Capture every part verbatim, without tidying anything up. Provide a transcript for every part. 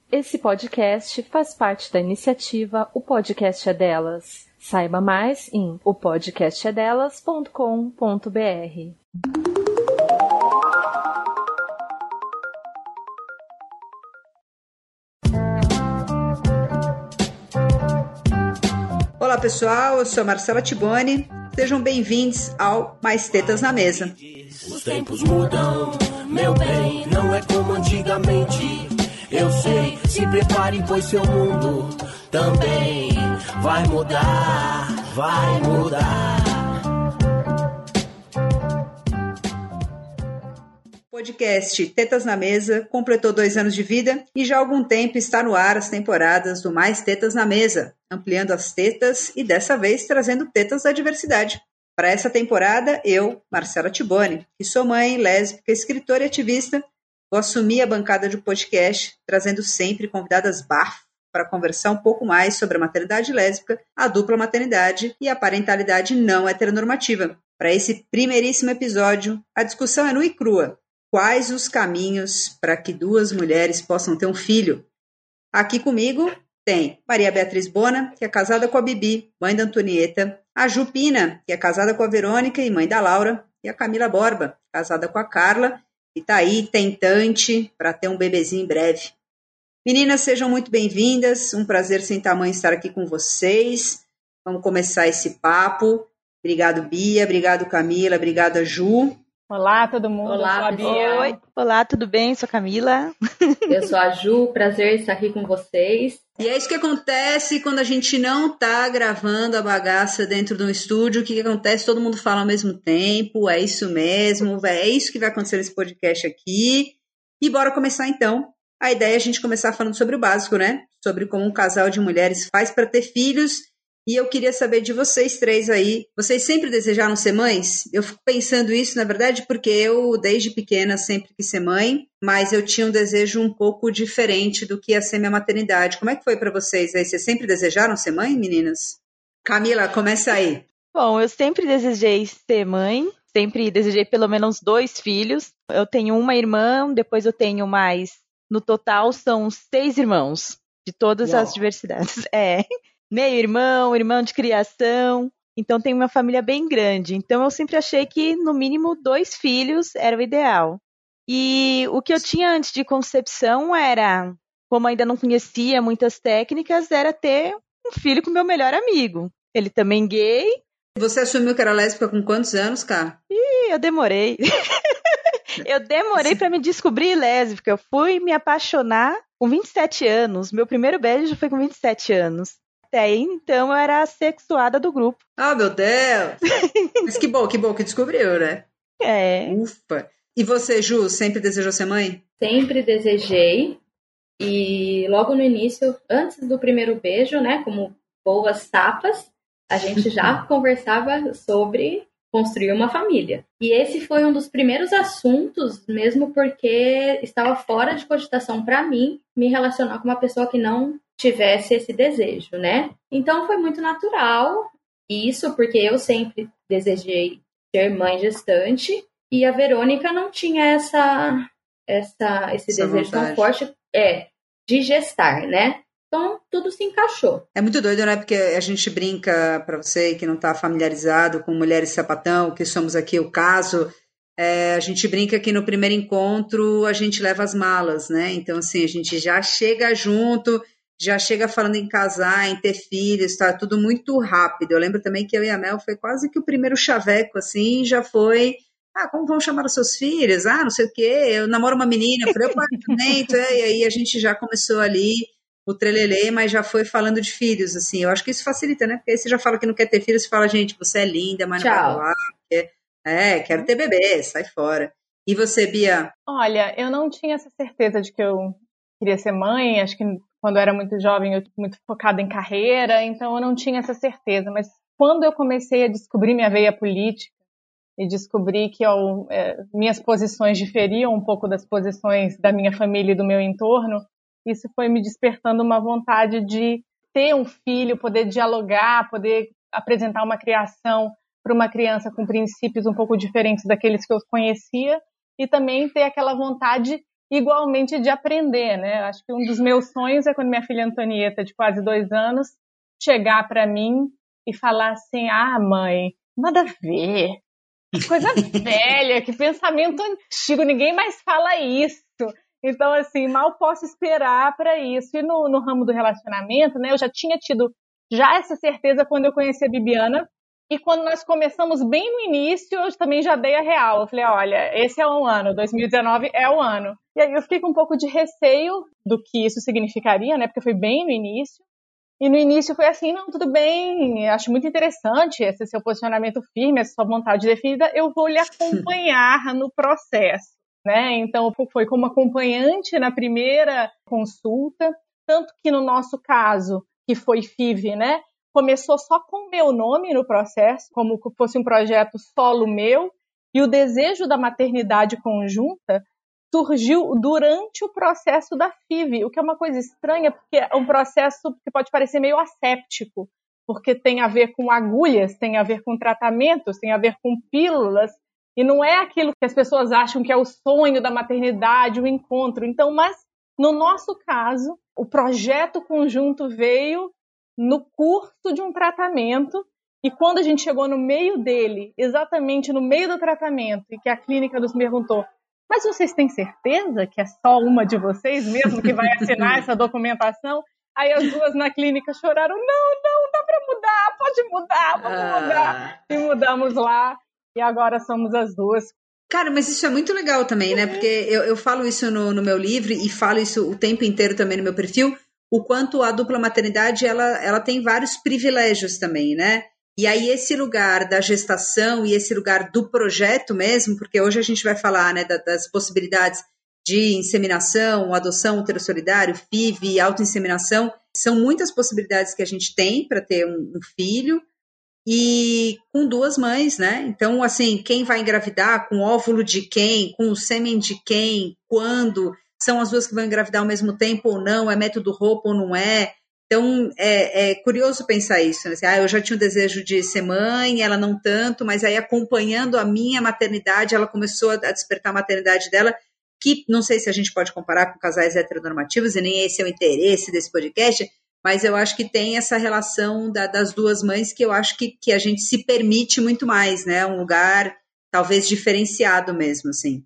Esse podcast faz parte da iniciativa O Podcast é Delas. Saiba mais em o podcast é delas ponto com ponto b r. Olá pessoal, eu sou a Marcela Tiboni. Sejam bem-vindos ao Mais Tetas na Mesa. Os tempos mudam, meu bem, não é como antigamente. Eu sei, se prepare, pois seu mundo também vai mudar, vai mudar. O podcast Tetas na Mesa completou dois anos de vida e já há algum tempo está no ar as temporadas do Mais Tetas na Mesa, ampliando as tetas e dessa vez trazendo tetas da diversidade. Para essa temporada, eu, Marcela Tiboni, que sou mãe, lésbica, escritora e ativista, vou assumir a bancada do podcast, trazendo sempre convidadas bafo para conversar um pouco mais sobre a maternidade lésbica, a dupla maternidade e a parentalidade não heteronormativa. Para esse primeiríssimo episódio, a discussão é nua e crua. Quais os caminhos para que duas mulheres possam ter um filho? Aqui comigo tem Maria Beatriz Bona, que é casada com a Bibi, mãe da Antonieta, a Ju Pina, que é casada com a Verônica e mãe da Laura, e a Camila Borba, casada com a Carla, e tá aí tentante para ter um bebezinho em breve. Meninas, sejam muito bem-vindas, um prazer sem tamanho estar aqui com vocês. Vamos começar esse papo. Obrigado, Bia, obrigado, Camila, obrigada, Ju. Olá, todo mundo. Olá, eu sou a Bia. Oi. Olá, tudo bem? Sou a Camila. Eu sou a Ju, prazer estar aqui com vocês. E é isso que acontece quando a gente não tá gravando a bagaça dentro de um estúdio. O que, que acontece? Todo mundo fala ao mesmo tempo, é isso mesmo, é isso que vai acontecer nesse podcast aqui. E bora começar então. A ideia é a gente começar falando sobre o básico, né? Sobre como um casal de mulheres faz para ter filhos. E eu queria saber de vocês três aí, vocês sempre desejaram ser mães? Eu fico pensando isso, na verdade, porque eu, desde pequena, sempre quis ser mãe, mas eu tinha um desejo um pouco diferente do que ia ser minha maternidade. Como é que foi pra vocês aí? Vocês sempre desejaram ser mãe, meninas? Camila, começa aí. Bom, eu sempre desejei ser mãe, sempre desejei pelo menos dois filhos. Eu tenho uma irmã, depois eu tenho mais, no total são seis irmãos, de todas Uau. As diversidades. É... meio-irmão, irmão de criação, então tem uma família bem grande. Então eu sempre achei que, no mínimo, dois filhos era o ideal. E o que eu tinha antes de concepção era, como ainda não conhecia muitas técnicas, era ter um filho com meu melhor amigo. Ele também gay. Você assumiu que era lésbica com quantos anos, cara? Ih, eu demorei. eu demorei para me descobrir lésbica. Eu fui me apaixonar com vinte e sete anos. Meu primeiro beijo foi com vinte e sete anos. Até aí, então, eu era a sexuada do grupo. Ah, meu Deus! Mas que bom, que bom que descobriu, né? É. Ufa! E você, Ju, sempre desejou ser mãe? Sempre desejei. E logo no início, antes do primeiro beijo, né, como boas tapas, a gente já conversava sobre construir uma família. E esse foi um dos primeiros assuntos, mesmo porque estava fora de cogitação para mim me relacionar com uma pessoa que não tivesse esse desejo, né? Então foi muito natural isso, porque eu sempre desejei ser mãe gestante e a Verônica não tinha essa, essa, esse essa desejo vontade. Tão forte é, de gestar, né? Então tudo se encaixou. É muito doido, né? Porque a gente brinca, para você que não está familiarizado com mulheres sapatão, que somos aqui o caso, é, a gente brinca que no primeiro encontro a gente leva as malas, né? Então assim, a gente já chega junto, já chega falando em casar, em ter filhos, tá tudo muito rápido. Eu lembro também que eu e a Mel foi quase que o primeiro chaveco, assim, já foi, ah, como vão chamar os seus filhos? Ah, não sei o quê, eu namoro uma menina, eu falei, o apartamento, é, e aí a gente já começou ali o trelelê, mas já foi falando de filhos, assim, eu acho que isso facilita, né? Porque aí você já fala que não quer ter filhos, você fala, gente, você é linda, mas não vai rolar, porque, é, quero ter bebê, sai fora. E você, Bia? Olha, eu não tinha essa certeza de que eu queria ser mãe, acho que quando eu era muito jovem, eu muito focada em carreira, então eu não tinha essa certeza. Mas quando eu comecei a descobrir minha veia política e descobri que eu, é, minhas posições diferiam um pouco das posições da minha família e do meu entorno, isso foi me despertando uma vontade de ter um filho, poder dialogar, poder apresentar uma criação para uma criança com princípios um pouco diferentes daqueles que eu conhecia e também ter aquela vontade igualmente de aprender, né? Acho que um dos meus sonhos é quando minha filha Antonieta, de quase dois anos, chegar para mim e falar assim, ah, mãe, nada a ver, que coisa velha, que pensamento antigo, ninguém mais fala isso. Então, assim, mal posso esperar para isso. E no, no ramo do relacionamento, né, eu já tinha tido já essa certeza quando eu conheci a Bibiana. E quando nós começamos bem no início, eu também já dei a real. Eu falei, olha, esse é um ano, dois mil e dezenove é o ano. E aí eu fiquei com um pouco de receio do que isso significaria, né? Porque foi bem no início. E no início foi assim, não, tudo bem, acho muito interessante esse seu posicionamento firme, essa sua vontade definida, eu vou lhe acompanhar no processo, né? Então foi como acompanhante na primeira consulta, tanto que no nosso caso, que foi F I V, né? Começou só com o meu nome no processo, como se fosse um projeto solo meu, e o desejo da maternidade conjunta surgiu durante o processo da F I V, o que é uma coisa estranha, porque é um processo que pode parecer meio asséptico, porque tem a ver com agulhas, tem a ver com tratamentos, tem a ver com pílulas, e não é aquilo que as pessoas acham que é o sonho da maternidade, o encontro. Então, mas no nosso caso, o projeto conjunto veio no curso de um tratamento, e quando a gente chegou no meio dele, exatamente no meio do tratamento, e que a clínica nos perguntou, mas vocês têm certeza que é só uma de vocês mesmo que vai assinar essa documentação? Aí as duas na clínica choraram, não, não, dá para mudar, pode mudar, vamos ah. mudar. E mudamos lá, e agora somos as duas. Cara, mas isso é muito legal também, né? Porque eu, eu falo isso no, no meu livro e falo isso o tempo inteiro também no meu perfil, o quanto a dupla maternidade, ela, ela tem vários privilégios também, né? E aí esse lugar da gestação e esse lugar do projeto mesmo, porque hoje a gente vai falar, né, das possibilidades de inseminação, adoção útero solidário, F I V, autoinseminação, são muitas possibilidades que a gente tem para ter um, um filho e com duas mães, né? Então, assim, quem vai engravidar, com óvulo de quem, com o sêmen de quem, quando... São as duas que vão engravidar ao mesmo tempo ou não? É método roupa ou não é? Então, é, é curioso pensar isso. Né? Assim, ah, eu já tinha o desejo de ser mãe, ela não tanto, mas aí acompanhando a minha maternidade, ela começou a despertar a maternidade dela, que não sei se a gente pode comparar com casais heteronormativos, e nem esse é o interesse desse podcast, mas eu acho que tem essa relação da, das duas mães que eu acho que, que a gente se permite muito mais, né? Um lugar talvez diferenciado mesmo, assim.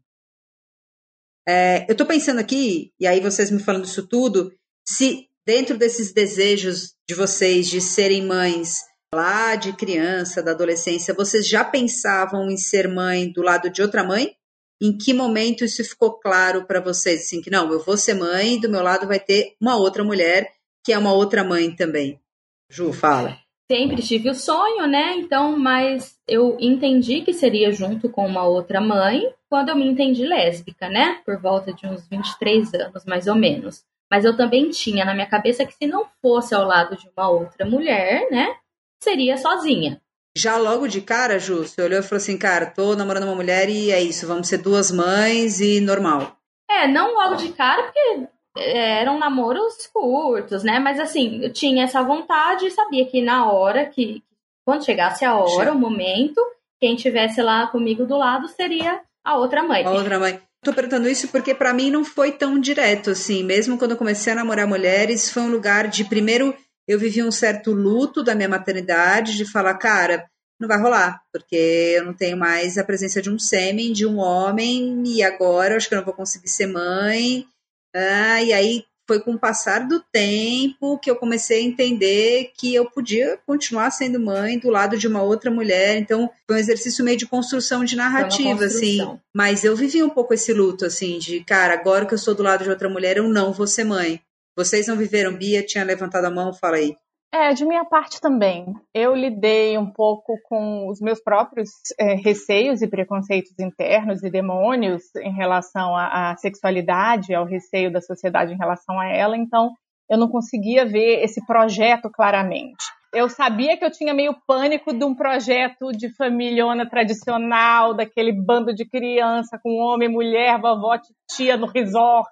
É, eu estou pensando aqui, e aí vocês me falando isso tudo, se dentro desses desejos de vocês de serem mães lá de criança, da adolescência, vocês já pensavam em ser mãe do lado de outra mãe? Em que momento isso ficou claro para vocês? Assim, que não, eu vou ser mãe, do meu lado vai ter uma outra mulher, que é uma outra mãe também. Ju, fala. Sempre tive o sonho, né? Então, mas eu entendi que seria junto com uma outra mãe quando eu me entendi lésbica, né? Por volta de uns vinte e três anos, mais ou menos. Mas eu também tinha na minha cabeça que se não fosse ao lado de uma outra mulher, né? Seria sozinha. Já logo de cara, Ju, você olhou e falou assim, cara, tô namorando uma mulher e é isso, vamos ser duas mães e normal. É, não logo de cara, porque eram namoros curtos, né? Mas assim, eu tinha essa vontade e sabia que na hora, que quando chegasse a hora, o momento, quem estivesse lá comigo do lado seria a outra mãe. A outra mãe. Tô perguntando isso porque pra mim não foi tão direto, assim. Mesmo quando eu comecei a namorar mulheres, foi um lugar de, primeiro, eu vivi um certo luto da minha maternidade, de falar, cara, não vai rolar, porque eu não tenho mais a presença de um sêmen, de um homem, e agora eu acho que eu não vou conseguir ser mãe. Ah, e aí foi com o passar do tempo que eu comecei a entender que eu podia continuar sendo mãe do lado de uma outra mulher. Então foi um exercício meio de construção de narrativa, assim. Mas eu vivi um pouco esse luto, assim, de, cara, agora que eu sou do lado de outra mulher, eu não vou ser mãe. Vocês não viveram? Bia tinha levantado a mão, fala aí. É, de minha parte também. Eu lidei um pouco com os meus próprios é, receios e preconceitos internos e demônios em relação à, à sexualidade, ao receio da sociedade em relação a ela, então eu não conseguia ver esse projeto claramente. Eu sabia que eu tinha meio pânico de um projeto de familhona tradicional, daquele bando de criança com homem, mulher, vovó, tia no resort,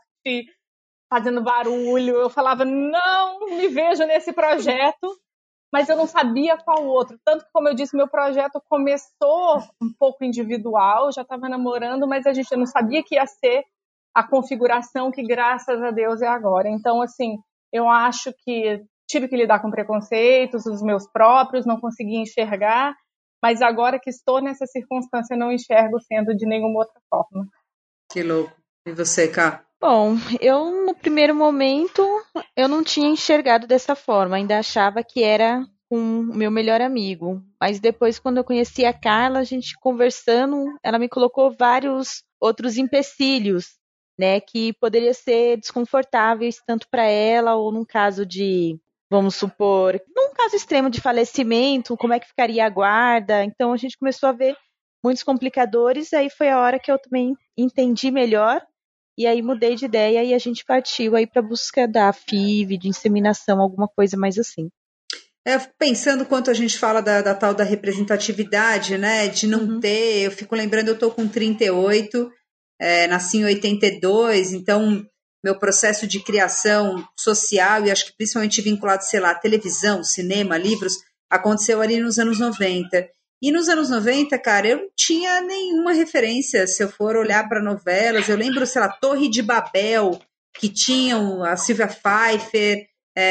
fazendo barulho. Eu falava, não me vejo nesse projeto, mas eu não sabia qual outro. Tanto que, como eu disse, meu projeto começou um pouco individual, já estava namorando, mas a gente não sabia que ia ser a configuração que, graças a Deus, é agora. Então, assim, eu acho que tive que lidar com preconceitos, os meus próprios, não consegui enxergar, mas agora que estou nessa circunstância, não enxergo sendo de nenhuma outra forma. Que louco. E você, Ká? Bom, eu no primeiro momento, eu não tinha enxergado dessa forma, ainda achava que era com o meu melhor amigo. Mas depois, quando eu conheci a Carla, a gente conversando, ela me colocou vários outros empecilhos, né, que poderia ser desconfortáveis tanto para ela ou num caso de, vamos supor, num caso extremo de falecimento, como é que ficaria a guarda. Então a gente começou a ver muitos complicadores, aí foi a hora que eu também entendi melhor e aí mudei de ideia e a gente partiu aí para busca da F I V, de inseminação, alguma coisa mais assim. É, eu fico pensando quanto a gente fala da, da tal da representatividade, né, de não Uhum. ter, eu fico lembrando, eu tô com trinta e oito, é, nasci em oitenta e dois, então meu processo de criação social, e acho que principalmente vinculado, sei lá, televisão, cinema, livros, aconteceu ali nos anos noventa. E nos anos noventa, cara, eu não tinha nenhuma referência, se eu for olhar para novelas, eu lembro, sei lá, Torre de Babel, que tinham a Silvia Pfeiffer,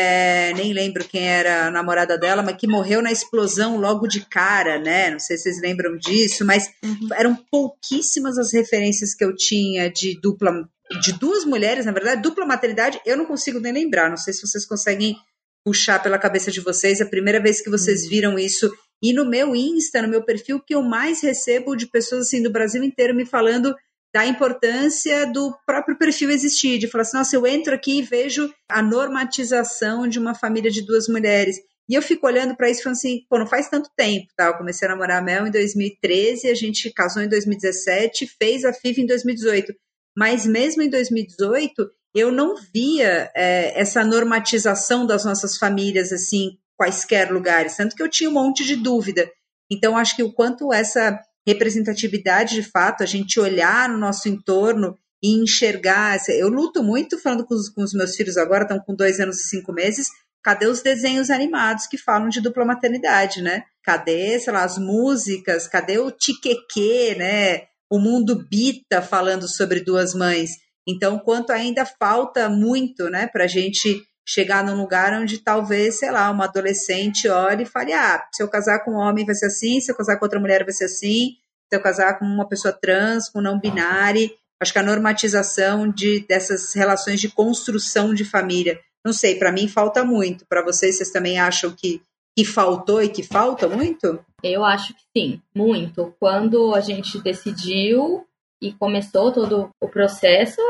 é, nem lembro quem era a namorada dela, mas que morreu na explosão logo de cara, né? Não sei se vocês lembram disso, mas uhum. eram pouquíssimas as referências que eu tinha de dupla, de duas mulheres, na verdade, dupla maternidade, eu não consigo nem lembrar, não sei se vocês conseguem puxar pela cabeça de vocês, a primeira vez que vocês viram isso, e no meu Insta, no meu perfil, que eu mais recebo de pessoas assim do Brasil inteiro me falando da importância do próprio perfil existir, de falar assim, nossa, eu entro aqui e vejo a normatização de uma família de duas mulheres. E eu fico olhando para isso e falando assim, pô, não faz tanto tempo, tá? Eu comecei a namorar a Mel em dois mil e treze, a gente casou em dois mil e dezessete, fez a F I V em dois mil e dezoito. Mas mesmo em dois mil e dezoito, eu não via é, essa normatização das nossas famílias, assim, quaisquer lugares, tanto que eu tinha um monte de dúvida. Então, acho que o quanto essa representatividade, de fato, a gente olhar no nosso entorno e enxergar. Eu luto muito falando com os, com os meus filhos agora, estão com dois anos e cinco meses, cadê os desenhos animados que falam de dupla maternidade, né? Cadê, sei lá, as músicas, cadê o tiquequê, né? O mundo bita falando sobre duas mães. Então, quanto ainda falta muito, né, para a gente chegar num lugar onde talvez, sei lá, uma adolescente olhe e fale, ah, se eu casar com um homem vai ser assim, se eu casar com outra mulher vai ser assim, se eu casar com uma pessoa trans, com não binário. Acho que a normatização de, dessas relações de construção de família, não sei, para mim falta muito. Para vocês, vocês também acham que, que faltou e que falta muito? Eu acho que sim, muito. Quando a gente decidiu e começou todo o processo,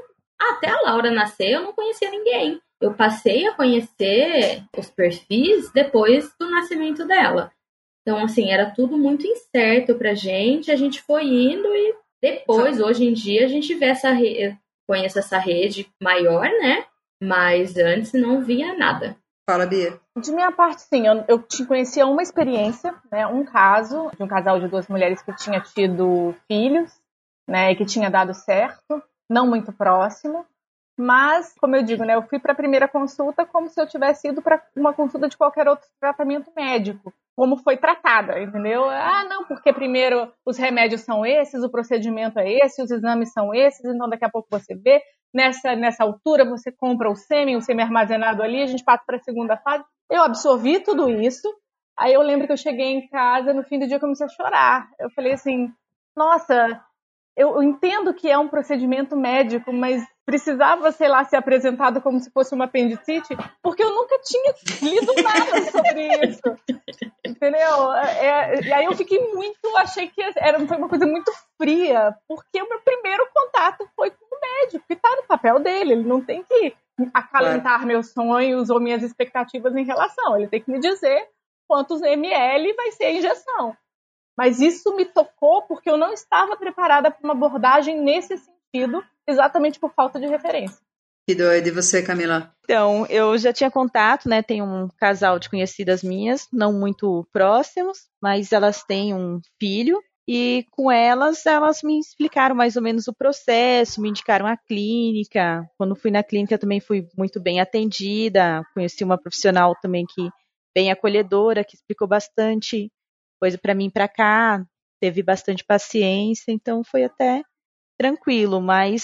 até a Laura nascer, eu não conhecia ninguém. Eu passei a conhecer os perfis depois do nascimento dela. Então, assim, era tudo muito incerto pra gente, a gente foi indo e depois, hoje em dia, a gente vê essa rede, conhece essa rede maior, né? Mas antes não via nada. Fala, Bia. De minha parte, sim, eu, eu conhecia uma experiência, né? Um caso de um casal de duas mulheres que tinha tido filhos, né? E que tinha dado certo, não muito próximo. Mas, como eu digo, né, eu fui para a primeira consulta como se eu tivesse ido para uma consulta de qualquer outro tratamento médico, como foi tratada, entendeu? Ah, não, porque primeiro os remédios são esses, o procedimento é esse, os exames são esses, então daqui a pouco você vê, nessa, nessa altura você compra o sêmen, o sêmen armazenado ali, a gente passa para a segunda fase. Eu absorvi tudo isso, aí eu lembro que eu cheguei em casa, no fim do dia eu comecei a chorar. Eu falei assim, nossa, eu entendo que é um procedimento médico, mas precisava, sei lá, ser apresentado como se fosse uma apendicite, porque eu nunca tinha lido nada sobre isso, entendeu? É, e aí eu fiquei muito, achei que era, foi uma coisa muito fria, porque o meu primeiro contato foi com o médico, que está no papel dele, ele não tem que acalentar é. meus sonhos ou minhas expectativas em relação, ele tem que me dizer quantos ml vai ser a injeção. Mas isso me tocou porque eu não estava preparada para uma abordagem nesse sentido, exatamente por falta de referência. Que doido. E você, Camila? Então, eu já tinha contato, né? Tem um casal de conhecidas minhas, não muito próximos, mas elas têm um filho. E com elas, elas me explicaram mais ou menos o processo, me indicaram a clínica. Quando fui na clínica também fui muito bem atendida. Conheci uma profissional também que bem acolhedora, que explicou bastante coisa para mim para cá, teve bastante paciência, então foi até tranquilo, mas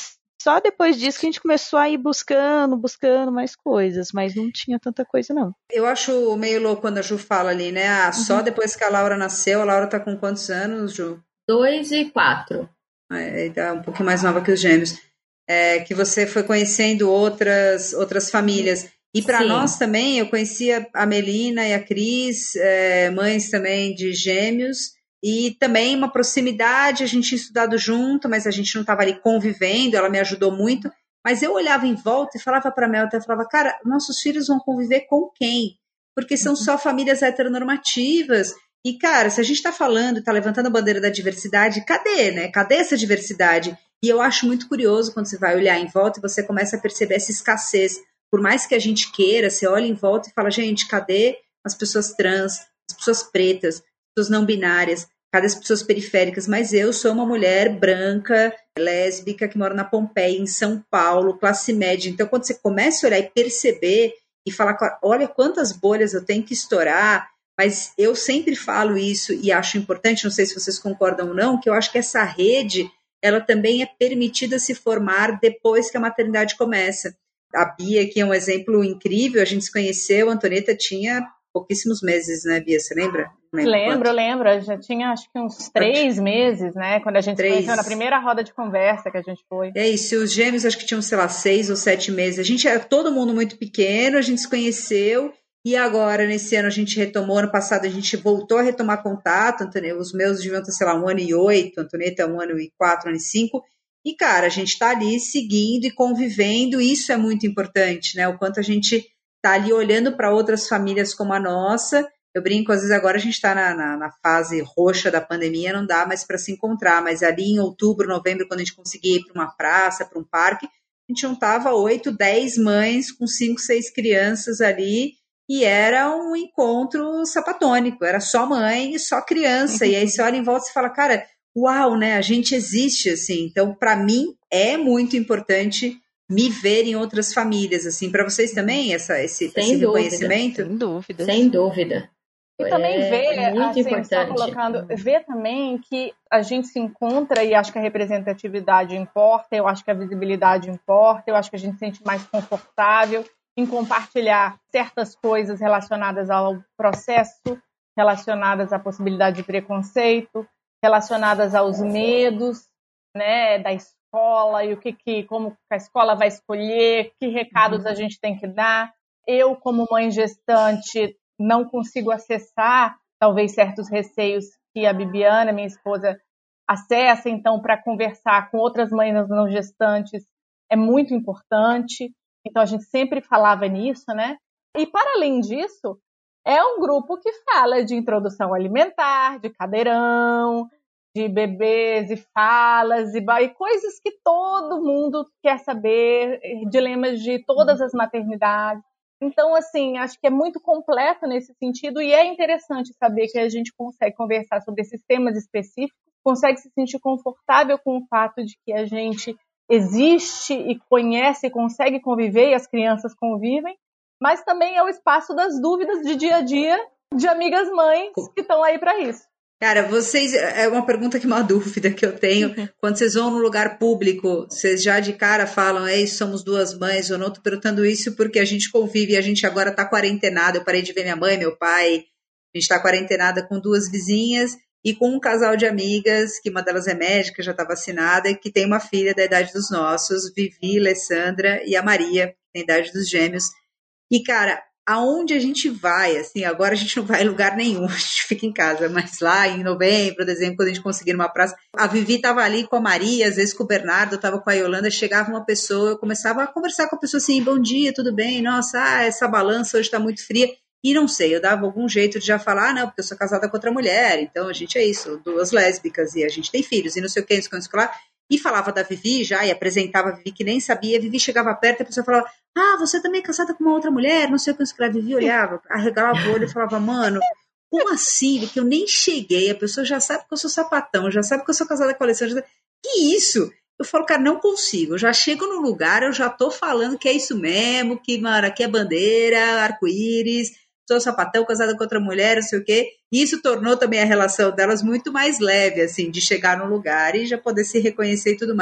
Só depois disso que a gente começou a ir buscando, buscando mais coisas, mas não tinha tanta coisa, não. Eu acho meio louco quando a Ju fala ali, né? Ah, uhum. Só depois que a Laura nasceu, a Laura tá com quantos anos, Ju? Dois e quatro. É, tá um pouquinho mais nova que os gêmeos. É, que você foi conhecendo outras, outras famílias. E para nós também, eu conhecia a Melina e a Cris, é, mães também de gêmeos, e também uma proximidade, a gente tinha estudado junto, mas a gente não estava ali convivendo, ela me ajudou muito, mas eu olhava em volta e falava para a Mel, eu falava, cara, nossos filhos vão conviver com quem? Porque são só famílias heteronormativas, e cara, se a gente está falando, está levantando a bandeira da diversidade, cadê, né? Cadê essa diversidade? E eu acho muito curioso quando você vai olhar em volta e você começa a perceber essa escassez. Por mais que a gente queira, você olha em volta e fala, gente, cadê as pessoas trans, as pessoas pretas, as pessoas não binárias, cadê as pessoas periféricas? Mas eu sou uma mulher branca, lésbica, que mora na Pompeia, em São Paulo, classe média. Então, quando você começa a olhar e perceber e falar, olha quantas bolhas eu tenho que estourar, mas eu sempre falo isso e acho importante, não sei se vocês concordam ou não, que eu acho que essa rede, ela também é permitida se formar depois que a maternidade começa. A Bia aqui é um exemplo incrível, a gente se conheceu, a Antonieta tinha pouquíssimos meses, né, Bia, você lembra? Lembro, quanto? lembro, já tinha acho que uns três meses, né, quando a gente três. se conheceu na primeira roda de conversa que a gente foi. É isso, os gêmeos acho que tinham, sei lá, seis ou sete meses, a gente era todo mundo muito pequeno, a gente se conheceu, e agora, nesse ano, a gente retomou, ano passado a gente voltou a retomar contato, Antonieta, os meus deviam ter, sei lá, um ano e oito, Antonieta um ano e quatro, um ano e cinco, e, cara, a gente está ali seguindo e convivendo, e isso é muito importante, né? O quanto a gente está ali olhando para outras famílias como a nossa. Eu brinco, às vezes agora a gente está na, na, na fase roxa da pandemia, não dá mais para se encontrar, mas ali em outubro, novembro, quando a gente conseguia ir para uma praça, para um parque, a gente juntava oito, dez mães com cinco, seis crianças ali, e era um encontro sapatônico, era só mãe e só criança, e aí você olha em volta e fala, cara, uau, né, a gente existe, assim, então para mim é muito importante me ver em outras famílias, assim, para vocês também, essa, esse, esse reconhecimento? Sem dúvida. Sem dúvida. E também é, ver, é muito assim, importante. só colocando, ver também que a gente se encontra e acho que a representatividade importa, eu acho que a visibilidade importa, eu acho que a gente se sente mais confortável em compartilhar certas coisas relacionadas ao processo, relacionadas à possibilidade de preconceito, relacionadas aos medos, né, da escola e o que, que como a escola vai escolher, que recados a gente tem que dar. Eu, como mãe gestante, não consigo acessar, talvez, certos receios que a Bibiana, minha esposa, acessa, então, para conversar com outras mães não gestantes é muito importante. Então, a gente sempre falava nisso, né? E, para além disso, é um grupo que fala de introdução alimentar, de cadeirão, de bebês e falas, e, e coisas que todo mundo quer saber, dilemas de todas as maternidades. Então, assim, acho que é muito completo nesse sentido e é interessante saber que a gente consegue conversar sobre esses temas específicos, consegue se sentir confortável com o fato de que a gente existe e conhece e consegue conviver e as crianças convivem, mas também é o espaço das dúvidas de dia a dia de amigas mães que estão aí para isso. Cara, vocês, é uma pergunta que uma dúvida que eu tenho, uhum. Quando vocês vão num lugar público, vocês já de cara falam, ei, somos duas mães, ou não, tô perguntando isso porque a gente convive, a gente agora tá quarentenada, eu parei de ver minha mãe, meu pai, a gente tá quarentenada com duas vizinhas e com um casal de amigas, que uma delas é médica, já tá vacinada, e que tem uma filha da idade dos nossos, Vivi, Alessandra e a Maria, que tem a idade dos gêmeos, e cara, aonde a gente vai, assim, agora a gente não vai em lugar nenhum, a gente fica em casa, mas lá em novembro, dezembro, quando a gente conseguir numa praça, a Vivi tava ali com a Maria, às vezes com o Bernardo, eu tava com a Yolanda, chegava uma pessoa, eu começava a conversar com a pessoa assim, bom dia, tudo bem? Nossa, ah, essa balança hoje tá muito fria, e não sei, eu dava algum jeito de já falar, ah, não, porque eu sou casada com outra mulher, então a gente é isso, duas lésbicas, e a gente tem filhos, e não sei o que, não sei o que lá, e falava da Vivi já, e apresentava a Vivi que nem sabia, a Vivi chegava perto e a pessoa falava, ah, você também é casada com uma outra mulher, não sei o que, a Vivi olhava, arregalava o olho e falava, mano, como assim, que eu nem cheguei, a pessoa já sabe que eu sou sapatão, já sabe que eu sou casada com a Alessandra, que isso? Eu falo, cara, não consigo, eu já chego no lugar, eu já tô falando que é isso mesmo, que, mano, aqui é bandeira, arco-íris, sou sapatão, casada com outra mulher, não sei o quê, e isso tornou também a relação delas muito mais leve, assim, de chegar no lugar e já poder se reconhecer e tudo mais.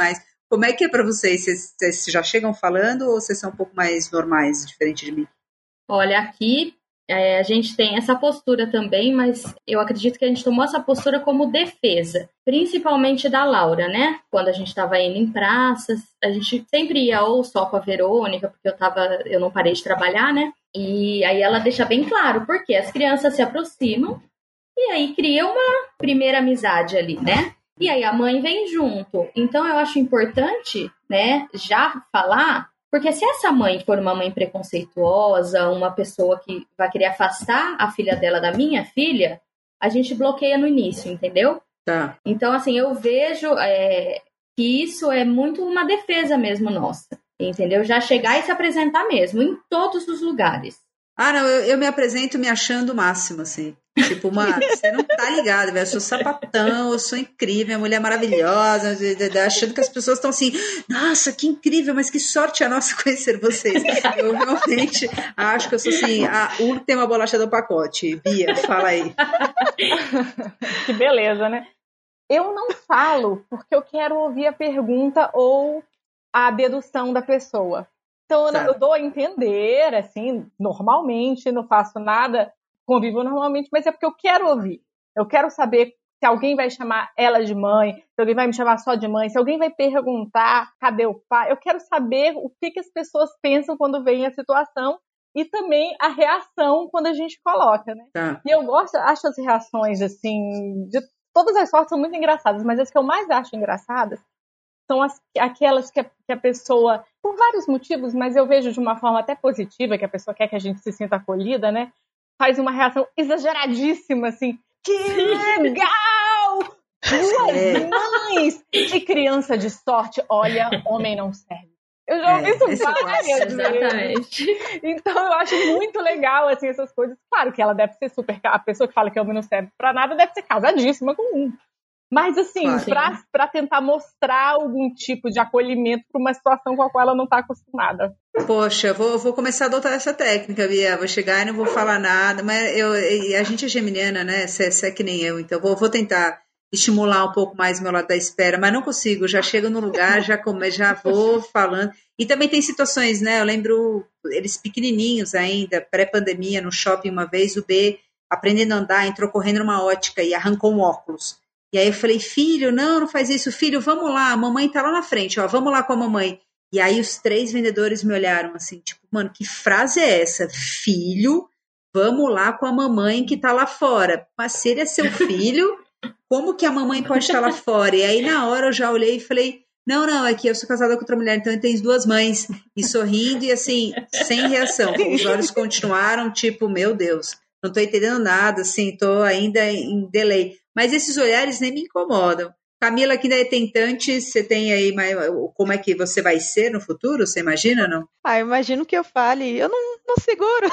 Como é que é pra vocês? Vocês, vocês já chegam falando ou vocês são um pouco mais normais, diferente de mim? Olha, aqui é, a gente tem essa postura também, mas eu acredito que a gente tomou essa postura como defesa, principalmente da Laura, né? Quando a gente estava indo em praças, a gente sempre ia ou só com a Verônica, porque eu, tava, eu não parei de trabalhar, né? E aí ela deixa bem claro, porque as crianças se aproximam e aí cria uma primeira amizade ali, né? E aí a mãe vem junto. Então eu acho importante, né, já falar, porque se essa mãe for uma mãe preconceituosa, uma pessoa que vai querer afastar a filha dela da minha filha, a gente bloqueia no início, entendeu? Tá. Então, assim, eu vejo é, que isso é muito uma defesa mesmo nossa, entendeu? Já chegar e se apresentar mesmo, em todos os lugares. Ah, não, eu, eu me apresento me achando o máximo, assim. Tipo, uma, você não tá ligado, velho. Eu sou sapatão, eu sou incrível, mulher maravilhosa, achando que as pessoas estão assim, nossa, que incrível, mas que sorte a nossa conhecer vocês. Eu realmente acho que eu sou assim, a última bolacha do pacote. Bia, fala aí. Que beleza, né? Eu não falo porque eu quero ouvir a pergunta ou a dedução da pessoa. Então, eu, eu dou a entender, assim, normalmente, não faço nada, convivo normalmente, mas é porque eu quero ouvir. Eu quero saber se alguém vai chamar ela de mãe, se alguém vai me chamar só de mãe, se alguém vai perguntar cadê o pai. Eu quero saber o que, que as pessoas pensam quando vem a situação e também a reação quando a gente coloca, né? Tá. E eu gosto, acho as reações, assim, de todas as sortes são muito engraçadas, mas as que eu mais acho engraçadas são as, aquelas que a, que a pessoa, por vários motivos, mas eu vejo de uma forma até positiva, que a pessoa quer que a gente se sinta acolhida, né? Faz uma reação exageradíssima, assim, que legal! Duas mães! Que criança de sorte! Olha, homem não serve. Eu já ouvi é, isso várias vezes. Exatamente. Então eu acho muito legal, assim, essas coisas. Claro que ela deve ser super... A pessoa que fala que homem não serve pra nada deve ser casadíssima com um. Mas, assim, claro, para tentar mostrar algum tipo de acolhimento para uma situação com a qual ela não está acostumada. Poxa, vou, vou começar a adotar essa técnica, Bia. Vou chegar e não vou falar nada, mas eu, a gente é geminiana, né? Você é que nem eu, então vou, vou tentar estimular um pouco mais o meu lado da espera, mas não consigo. Já chego no lugar, já, come, já vou falando. E também tem situações, né? Eu lembro eles pequenininhos ainda, pré-pandemia, no shopping uma vez, o B, aprendendo a andar, entrou correndo numa ótica e arrancou um óculos. E aí eu falei, filho, não, não faz isso, filho, vamos lá, a mamãe tá lá na frente, ó, vamos lá com a mamãe. E aí os três vendedores me olharam assim, tipo, mano, que frase é essa? Filho, vamos lá com a mamãe que tá lá fora. Mas se ele é seu filho, como que a mamãe pode estar lá fora? E aí na hora eu já olhei e falei, não, não, é que eu sou casada com outra mulher, então eu tenho duas mães. E sorrindo e assim, sem reação. Os olhos continuaram, tipo, meu Deus, não tô entendendo nada, assim, tô ainda em delay. Mas esses olhares nem me incomodam. Camila, que ainda é tentante, você tem aí como é que você vai ser no futuro? Você imagina, não? Ah, eu imagino que eu fale, eu não, não seguro.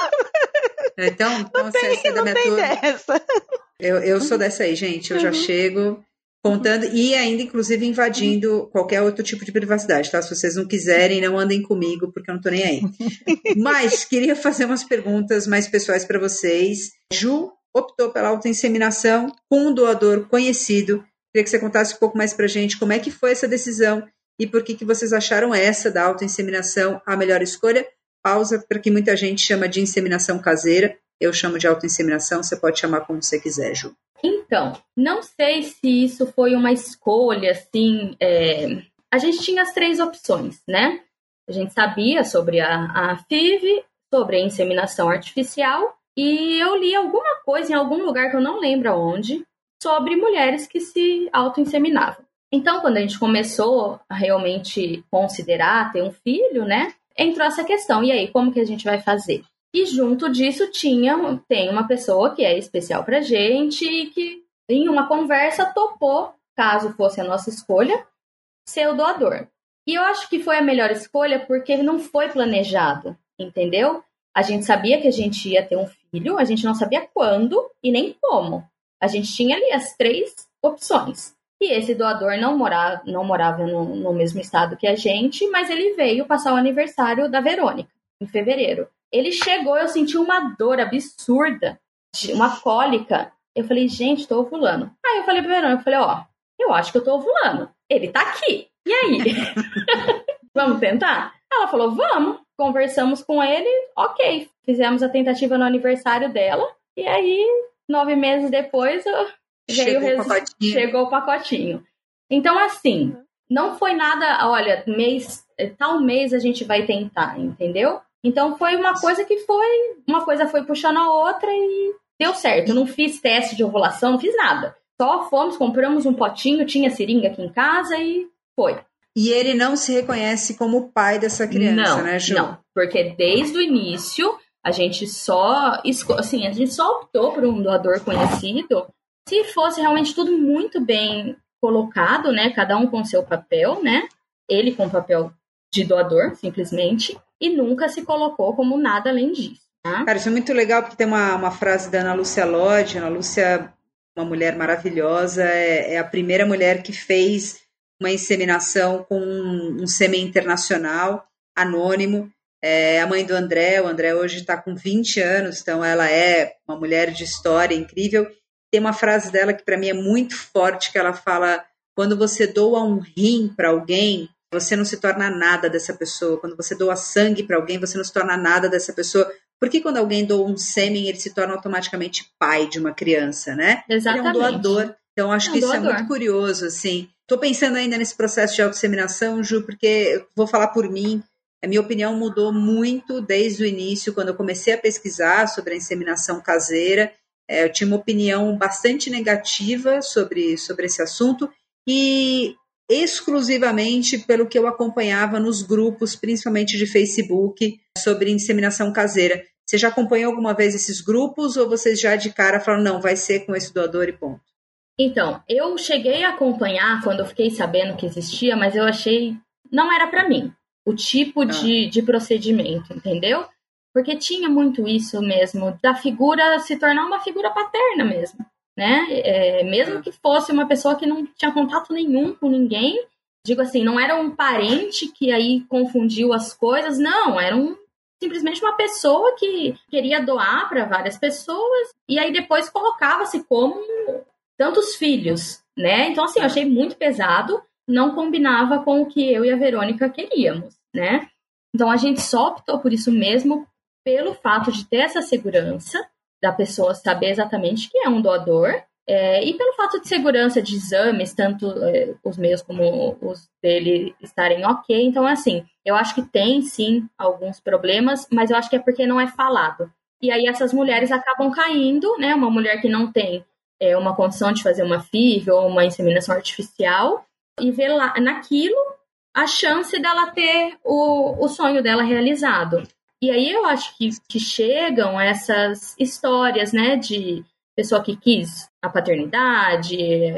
Então, então não você, tem, você é da não minha tem turma. Dessa. Eu, eu sou dessa aí, gente. Eu uhum. já chego contando e ainda, inclusive, invadindo uhum. qualquer outro tipo de privacidade, tá? Se vocês não quiserem, não andem comigo, porque eu não tô nem aí. Mas queria fazer umas perguntas mais pessoais para vocês. Ju optou pela autoinseminação com um doador conhecido. Queria que você contasse um pouco mais pra gente como é que foi essa decisão e por que, que vocês acharam essa da autoinseminação a melhor escolha. Pausa, para que muita gente chama de inseminação caseira. Eu chamo de autoinseminação, você pode chamar como você quiser, Ju. Então, não sei se isso foi uma escolha, assim... É... A gente tinha as três opções, né? A gente sabia sobre a, a F I V, sobre a inseminação artificial, e eu li alguma coisa em algum lugar que eu não lembro aonde, sobre mulheres que se autoinseminavam. Então, quando a gente começou a realmente considerar ter um filho, né, entrou essa questão. E aí, como que a gente vai fazer? E junto disso tinha, tem uma pessoa que é especial pra gente e que, em uma conversa, topou, caso fosse a nossa escolha, ser o doador. E eu acho que foi a melhor escolha porque não foi planejado, entendeu? A gente sabia que a gente ia ter um filho, a gente não sabia quando e nem como. A gente tinha ali as três opções. E esse doador não morava, não morava no, no mesmo estado que a gente, mas ele veio passar o aniversário da Verônica, em fevereiro. Ele chegou, eu senti uma dor absurda, uma cólica. Eu falei, gente, tô ovulando. Aí eu falei pra Verônica, eu falei, ó, eu acho que eu tô ovulando. Ele tá aqui. E aí? Vamos tentar? Ela falou, vamos. Conversamos com ele, ok. Fizemos a tentativa no aniversário dela. E aí, nove meses depois, veio chegou, res... o pacotinho. chegou o pacotinho. Então, assim, não foi nada, olha, mês, tal mês a gente vai tentar, entendeu? Então, foi uma coisa que foi, uma coisa foi puxando a outra e deu certo. Eu não fiz teste de ovulação, não fiz nada. Só fomos, compramos um potinho, tinha seringa aqui em casa e foi. E ele não se reconhece como o pai dessa criança, não, né, Ju? Não, porque desde o início a gente só, assim, a gente só optou por um doador conhecido se fosse realmente tudo muito bem colocado, né? Cada um com seu papel, né? Ele com o papel de doador, simplesmente, e nunca se colocou como nada além disso. Tá? Cara, isso é muito legal, porque tem uma, uma frase da Ana Lúcia Lodge. Ana Lúcia, uma mulher maravilhosa, é, é a primeira mulher que fez uma inseminação com um, um sêmen internacional, anônimo. É a mãe do André, o André hoje está com vinte anos, então ela é uma mulher de história incrível. Tem uma frase dela que para mim é muito forte, que ela fala, quando você doa um rim para alguém, você não se torna nada dessa pessoa. Quando você doa sangue para alguém, você não se torna nada dessa pessoa. Porque quando alguém doa um sêmen, ele se torna automaticamente pai de uma criança, né? Exatamente. Ele é um doador. Então, acho é um que isso doador. é muito curioso, assim. Estou pensando ainda nesse processo de autosseminação, Ju, porque eu vou falar por mim. A minha opinião mudou muito desde o início, quando eu comecei a pesquisar sobre a inseminação caseira. É, eu tinha uma opinião bastante negativa sobre, sobre esse assunto e exclusivamente pelo que eu acompanhava nos grupos, principalmente de Facebook, sobre inseminação caseira. Você já acompanhou alguma vez esses grupos ou vocês já de cara falaram, não, vai ser com esse doador e ponto? Então, eu cheguei a acompanhar quando eu fiquei sabendo que existia, mas eu achei, não era para mim, o tipo ah. de, de procedimento, entendeu? Porque tinha muito isso mesmo, da figura se tornar uma figura paterna mesmo, né? É, mesmo que fosse uma pessoa que não tinha contato nenhum com ninguém, digo assim, não era um parente que aí confundiu as coisas, não, era um, simplesmente uma pessoa que queria doar para várias pessoas e aí depois colocava-se como tantos filhos, né? Então, assim, eu achei muito pesado, não combinava com o que eu e a Verônica queríamos, né? Então, a gente só optou por isso mesmo pelo fato de ter essa segurança da pessoa saber exatamente que é um doador é, e pelo fato de segurança de exames, tanto é, os meus como os dele estarem ok. Então, assim, eu acho que tem, sim, alguns problemas, mas eu acho que é porque não é falado. E aí essas mulheres acabam caindo, né? Uma mulher que não tem é, uma condição de fazer uma F I V ou uma inseminação artificial e vê lá naquilo a chance dela ter o, o sonho dela realizado. E aí eu acho que, que chegam essas histórias, né, de pessoa que quis a paternidade,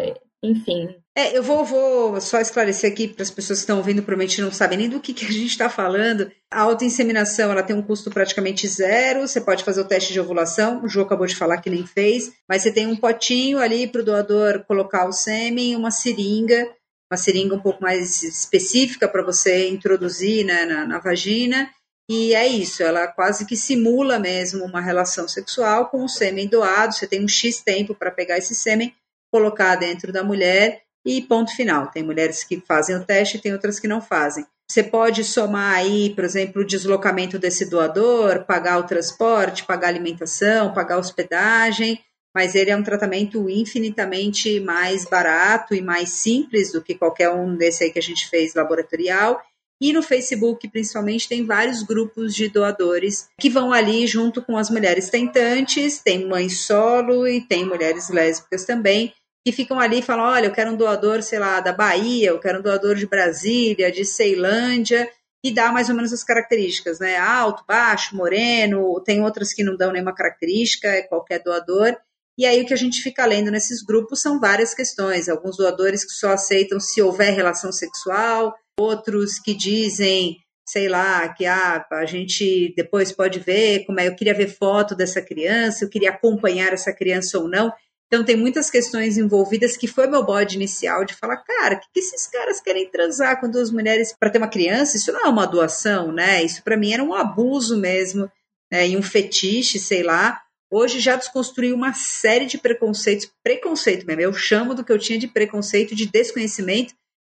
enfim. É, eu vou, vou só esclarecer aqui para as pessoas que estão ouvindo, provavelmente não sabem nem do que, que a gente está falando. A autoinseminação, ela tem um custo praticamente zero, você pode fazer o teste de ovulação, o Ju acabou de falar que nem fez, mas você tem um potinho ali para o doador colocar o sêmen, uma seringa, uma seringa um pouco mais específica para você introduzir, né, na, na vagina. E é isso, ela quase que simula mesmo uma relação sexual com o sêmen doado. Você tem um X tempo para pegar esse sêmen, colocar dentro da mulher e ponto final. Tem mulheres que fazem o teste e tem outras que não fazem. Você pode somar aí, por exemplo, o deslocamento desse doador, pagar o transporte, pagar a alimentação, pagar a hospedagem, mas ele é um tratamento infinitamente mais barato e mais simples do que qualquer um desse aí que a gente fez laboratorial. E no Facebook, principalmente, tem vários grupos de doadores que vão ali junto com as mulheres tentantes, tem mães solo e tem mulheres lésbicas também, que ficam ali e falam, olha, eu quero um doador, sei lá, da Bahia, eu quero um doador de Brasília, de Ceilândia, e dá mais ou menos as características, né? Alto, baixo, moreno, tem outras que não dão nenhuma característica, é qualquer doador. E aí o que a gente fica lendo nesses grupos são várias questões, alguns doadores que só aceitam se houver relação sexual, outros que dizem, sei lá, que ah, a gente depois pode ver como é, eu queria ver foto dessa criança, eu queria acompanhar essa criança ou não. Então tem muitas questões envolvidas que foi meu bode inicial de falar, cara, o que, que esses caras querem transar com duas mulheres para ter uma criança? Isso não é uma doação, né? Isso para mim era um abuso mesmo, né? E um fetiche, sei lá. Hoje já desconstruí uma série de preconceitos, preconceito mesmo, eu chamo do que eu tinha de preconceito, de desconhecimento,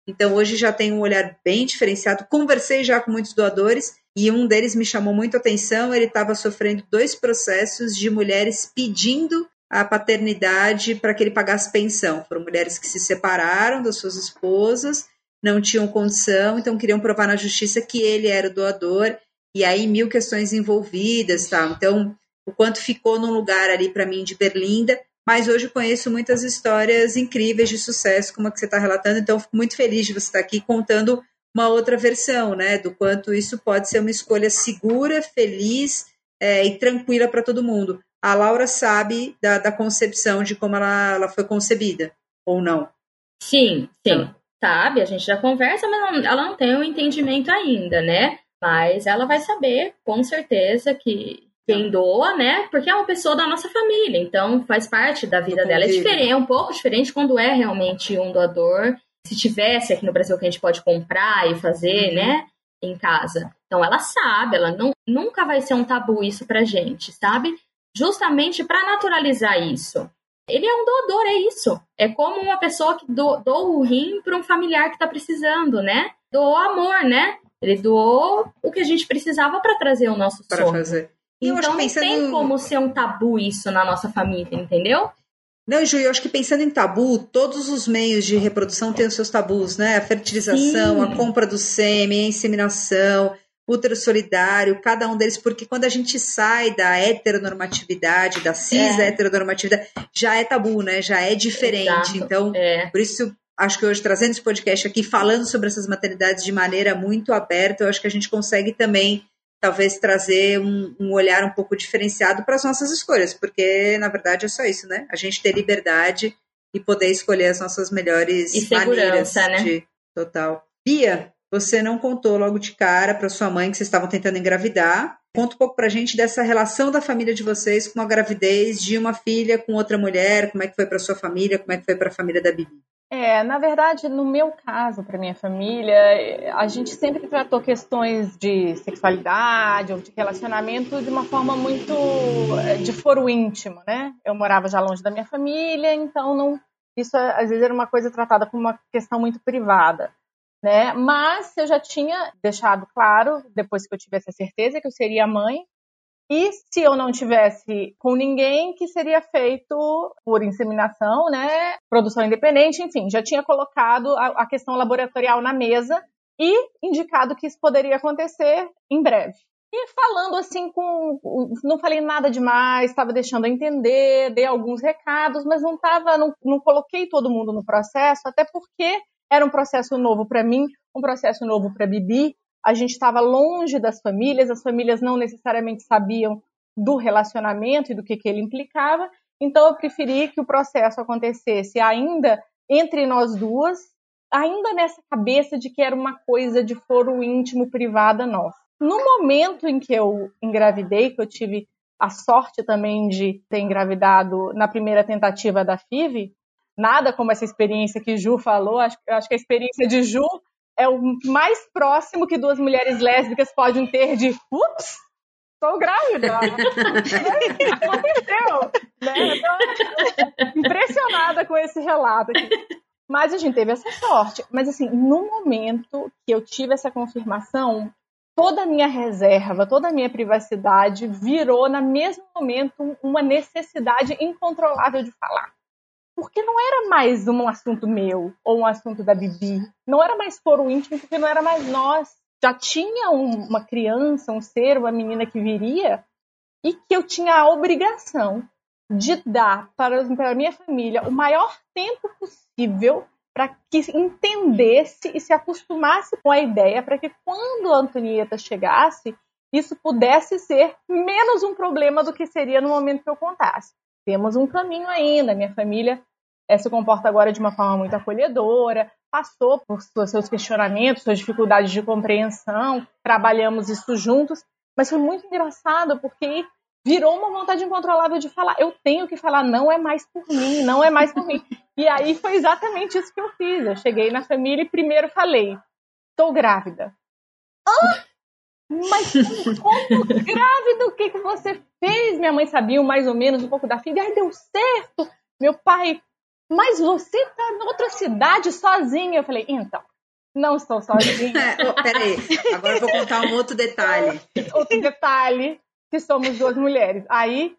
Então, hoje já tenho um olhar bem diferenciado. Conversei já com muitos doadores e um deles me chamou muito a atenção. Ele estava sofrendo dois processos de mulheres pedindo a paternidade para que ele pagasse pensão. Foram mulheres que se separaram das suas esposas, não tinham condição, então queriam provar na justiça que ele era o doador. E aí, mil questões envolvidas. Tá? Então, o quanto ficou num lugar ali para mim de Berlinda. Mas hoje eu conheço muitas histórias incríveis de sucesso, como a que você está relatando, então fico muito feliz de você estar aqui contando uma outra versão, né, do quanto isso pode ser uma escolha segura, feliz é, e tranquila para todo mundo. A Laura sabe da, da concepção, de como ela, ela foi concebida, ou não? Sim, sim, sabe, a gente já conversa, mas não, ela não tem o entendimento ainda, né, mas ela vai saber, com certeza, que quem doa, né? Porque é uma pessoa da nossa família, então faz parte da vida dela. É diferente, é um pouco diferente quando é realmente um doador. Se tivesse aqui no Brasil que a gente pode comprar e fazer, uhum. né? Em casa. Então ela sabe, ela não, nunca vai ser um tabu isso pra gente, sabe? Justamente para naturalizar isso. Ele é um doador, é isso. É como uma pessoa que do, doa o rim para um familiar que tá precisando, né? Doou amor, né? Ele doou o que a gente precisava para trazer o nosso pra sonho. Fazer. Então não pensando... tem como ser um tabu isso na nossa família, entendeu? Não, Ju, eu acho que pensando em tabu, todos os meios de reprodução têm os seus tabus, né? A fertilização, Sim. a compra do sêmen, a inseminação, útero solidário, cada um deles, porque quando a gente sai da heteronormatividade, da cis-heteronormatividade, é. já é tabu, né? Já é diferente. Exato. Então, é. por isso, acho que hoje, trazendo esse podcast aqui, falando sobre essas maternidades de maneira muito aberta, eu acho que a gente consegue também talvez trazer um, um olhar um pouco diferenciado para as nossas escolhas, porque, na verdade, é só isso, né? A gente ter liberdade e poder escolher as nossas melhores e maneiras. Né? De... Total. Bia, você não contou logo de cara para sua mãe que vocês estavam tentando engravidar. Conta um pouco para a gente dessa relação da família de vocês com a gravidez de uma filha com outra mulher, como é que foi para sua família, como é que foi para a família da Bibi? É, na verdade, no meu caso, para minha família, a gente sempre tratou questões de sexualidade ou de relacionamento de uma forma muito de foro íntimo, né? Eu morava já longe da minha família, então não, isso às vezes era uma coisa tratada como uma questão muito privada, né? Mas eu já tinha deixado claro, depois que eu tivesse a certeza que eu seria mãe, e se eu não tivesse com ninguém, que seria feito por inseminação, né? Produção independente, enfim, já tinha colocado a, a questão laboratorial na mesa e indicado que isso poderia acontecer em breve. E falando assim com... Não falei nada demais, estava deixando a entender, dei alguns recados, mas não, tava, não, não coloquei todo mundo no processo, até porque era um processo novo para mim, um processo novo para a Bibi. A gente estava longe das famílias, as famílias não necessariamente sabiam do relacionamento e do que, que ele implicava, então eu preferi que o processo acontecesse ainda entre nós duas, ainda nessa cabeça de que era uma coisa de foro íntimo, privada nossa. No momento em que eu engravidei, que eu tive a sorte também de ter engravidado na primeira tentativa da F I V, nada como essa experiência que Ju falou, acho, acho que a experiência de Ju é o mais próximo que duas mulheres lésbicas podem ter de ups, estou grávida. Aconteceu. Né? Então, impressionada com esse relato aqui. Mas a gente teve essa sorte. Mas assim, no momento que eu tive essa confirmação, toda a minha reserva, toda a minha privacidade virou, no mesmo momento, uma necessidade incontrolável de falar. Porque não era mais um assunto meu ou um assunto da Bibi. Não era mais foro íntimo, porque não era mais nós. Já tinha um, uma criança, um ser, uma menina que viria e que eu tinha a obrigação de dar para, para a minha família o maior tempo possível para que entendesse e se acostumasse com a ideia, para que quando a Antonieta chegasse, isso pudesse ser menos um problema do que seria no momento que eu contasse. Temos um caminho ainda, minha família é, se comporta agora de uma forma muito acolhedora, passou por seus questionamentos, suas dificuldades de compreensão, trabalhamos isso juntos, mas foi muito engraçado porque virou uma vontade incontrolável de falar. Eu tenho que falar, não é mais por mim, não é mais por mim. E aí foi exatamente isso que eu fiz. Eu cheguei na família e primeiro falei, estou grávida. Ah! Mas como grávida, o que, que você fez? Minha mãe sabia mais ou menos um pouco da filha. Ai, deu certo. Meu pai, mas você tá em outra cidade sozinha. Eu falei, então, Não estou sozinha. oh, peraí, agora eu vou contar um outro detalhe. Outro detalhe, que somos duas mulheres. Aí,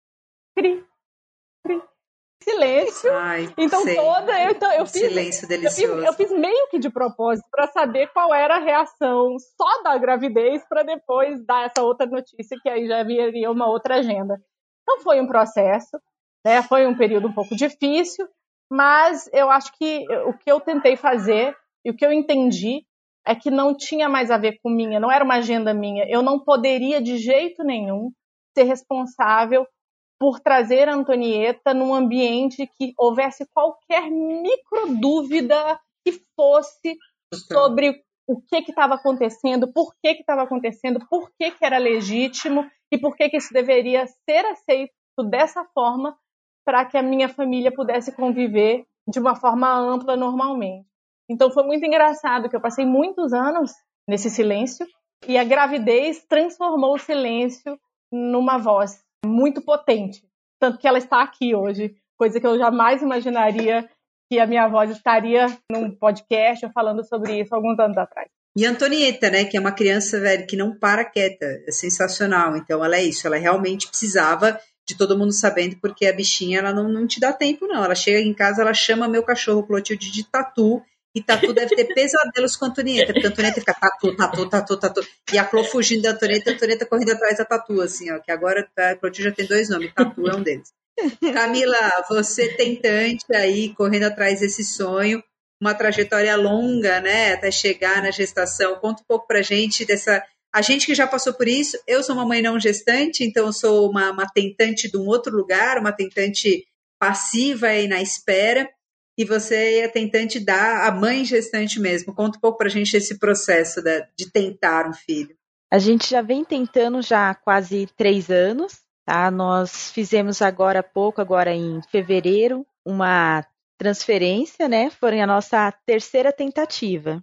cri, cri, silêncio. Ai, então sei. toda eu, então, eu um fiz silêncio delicioso. Eu fiz, eu fiz meio que de propósito para saber qual era a reação só da gravidez para depois dar essa outra notícia que aí já viria uma outra agenda. Então foi um processo, né? Foi um período um pouco difícil, mas eu acho que o que eu tentei fazer e o que eu entendi é que não tinha mais a ver com minha, não era uma agenda minha. Eu não poderia de jeito nenhum ser responsável por trazer a Antonieta num ambiente que houvesse qualquer micro dúvida que fosse sobre o que estava acontecendo, por que estava acontecendo, por que, que era legítimo e por que, que isso deveria ser aceito dessa forma para que a minha família pudesse conviver de uma forma ampla normalmente. Então foi muito engraçado que eu passei muitos anos nesse silêncio e a gravidez transformou o silêncio numa voz muito potente, tanto que ela está aqui hoje, coisa que eu jamais imaginaria que a minha voz estaria num podcast ou falando sobre isso alguns anos atrás. E a Antonieta, né, que é uma criança, velho, que não para quieta, é sensacional. Então ela é isso, ela realmente precisava de todo mundo sabendo, porque a bichinha, ela não, não te dá tempo, não. Ela chega em casa, ela chama meu cachorro Clotilde de Tatu, e Tatu deve ter pesadelos com a Antonieta, porque a Antonieta fica Tatu, Tatu, Tatu, Tatu, e a Clô fugindo da Antonieta, a Antonieta correndo atrás da Tatu, assim, ó, que agora a Clotilde já tem dois nomes, Tatu é um deles. Camila, você tentante aí, correndo atrás desse sonho, uma trajetória longa, né, até chegar na gestação. Conta um pouco pra gente dessa... A gente que já passou por isso, eu sou uma mãe não gestante, então eu sou uma, uma tentante de um outro lugar, uma tentante passiva aí na espera, e você é tentante da a mãe gestante mesmo. Conta um pouco pra gente esse processo de, de tentar um filho. A gente já vem tentando já há quase três anos, tá? Nós fizemos agora há pouco, agora em fevereiro, uma transferência, né? Foi a nossa terceira tentativa.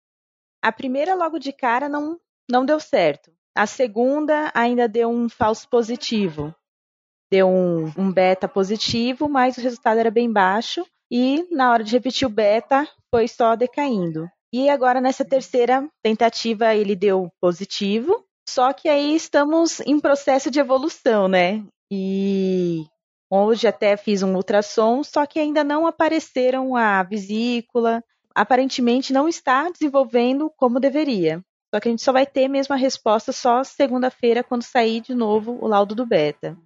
A primeira, logo de cara, não, não deu certo. A segunda ainda deu um falso positivo. Deu um, um beta positivo, mas o resultado era bem baixo. E na hora de repetir o beta, foi só decaindo. E agora, nessa terceira tentativa, ele deu positivo. Só que aí estamos em processo de evolução, né? E hoje até fiz um ultrassom, só que ainda não apareceram a vesícula. Aparentemente não está desenvolvendo como deveria. Só que a gente só vai ter mesmo a resposta só segunda-feira, quando sair de novo o laudo do beta.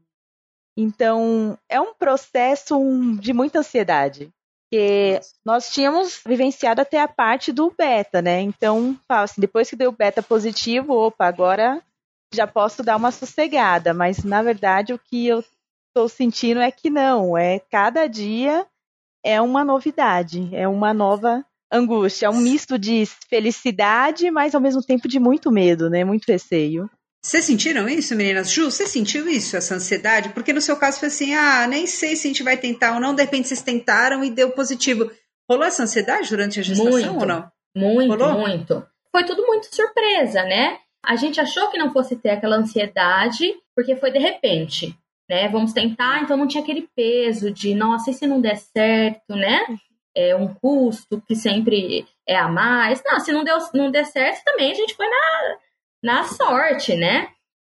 Então, é um processo de muita ansiedade. Porque nós tínhamos vivenciado até a parte do beta, né? Então, assim, depois que deu o beta positivo, opa, agora já posso dar uma sossegada. Mas, na verdade, o que eu estou sentindo é que não. É cada dia é uma novidade, é uma nova angústia. É um misto de felicidade, mas ao mesmo tempo de muito medo, né? Muito receio. Vocês sentiram isso, meninas? Ju, você sentiu isso, essa ansiedade? Porque no seu caso foi assim, ah, nem sei se a gente vai tentar ou não, de repente vocês tentaram e deu positivo. Rolou essa ansiedade durante a gestação muito, ou não? Muito, Rolou? muito. Foi tudo muito surpresa, né? A gente achou que não fosse ter aquela ansiedade, porque foi de repente, né? Vamos tentar, então não tinha aquele peso de, nossa, e se não der certo, né? É um custo que sempre é a mais. Não, se não, deu, não der certo também, a gente foi na... na sorte, né?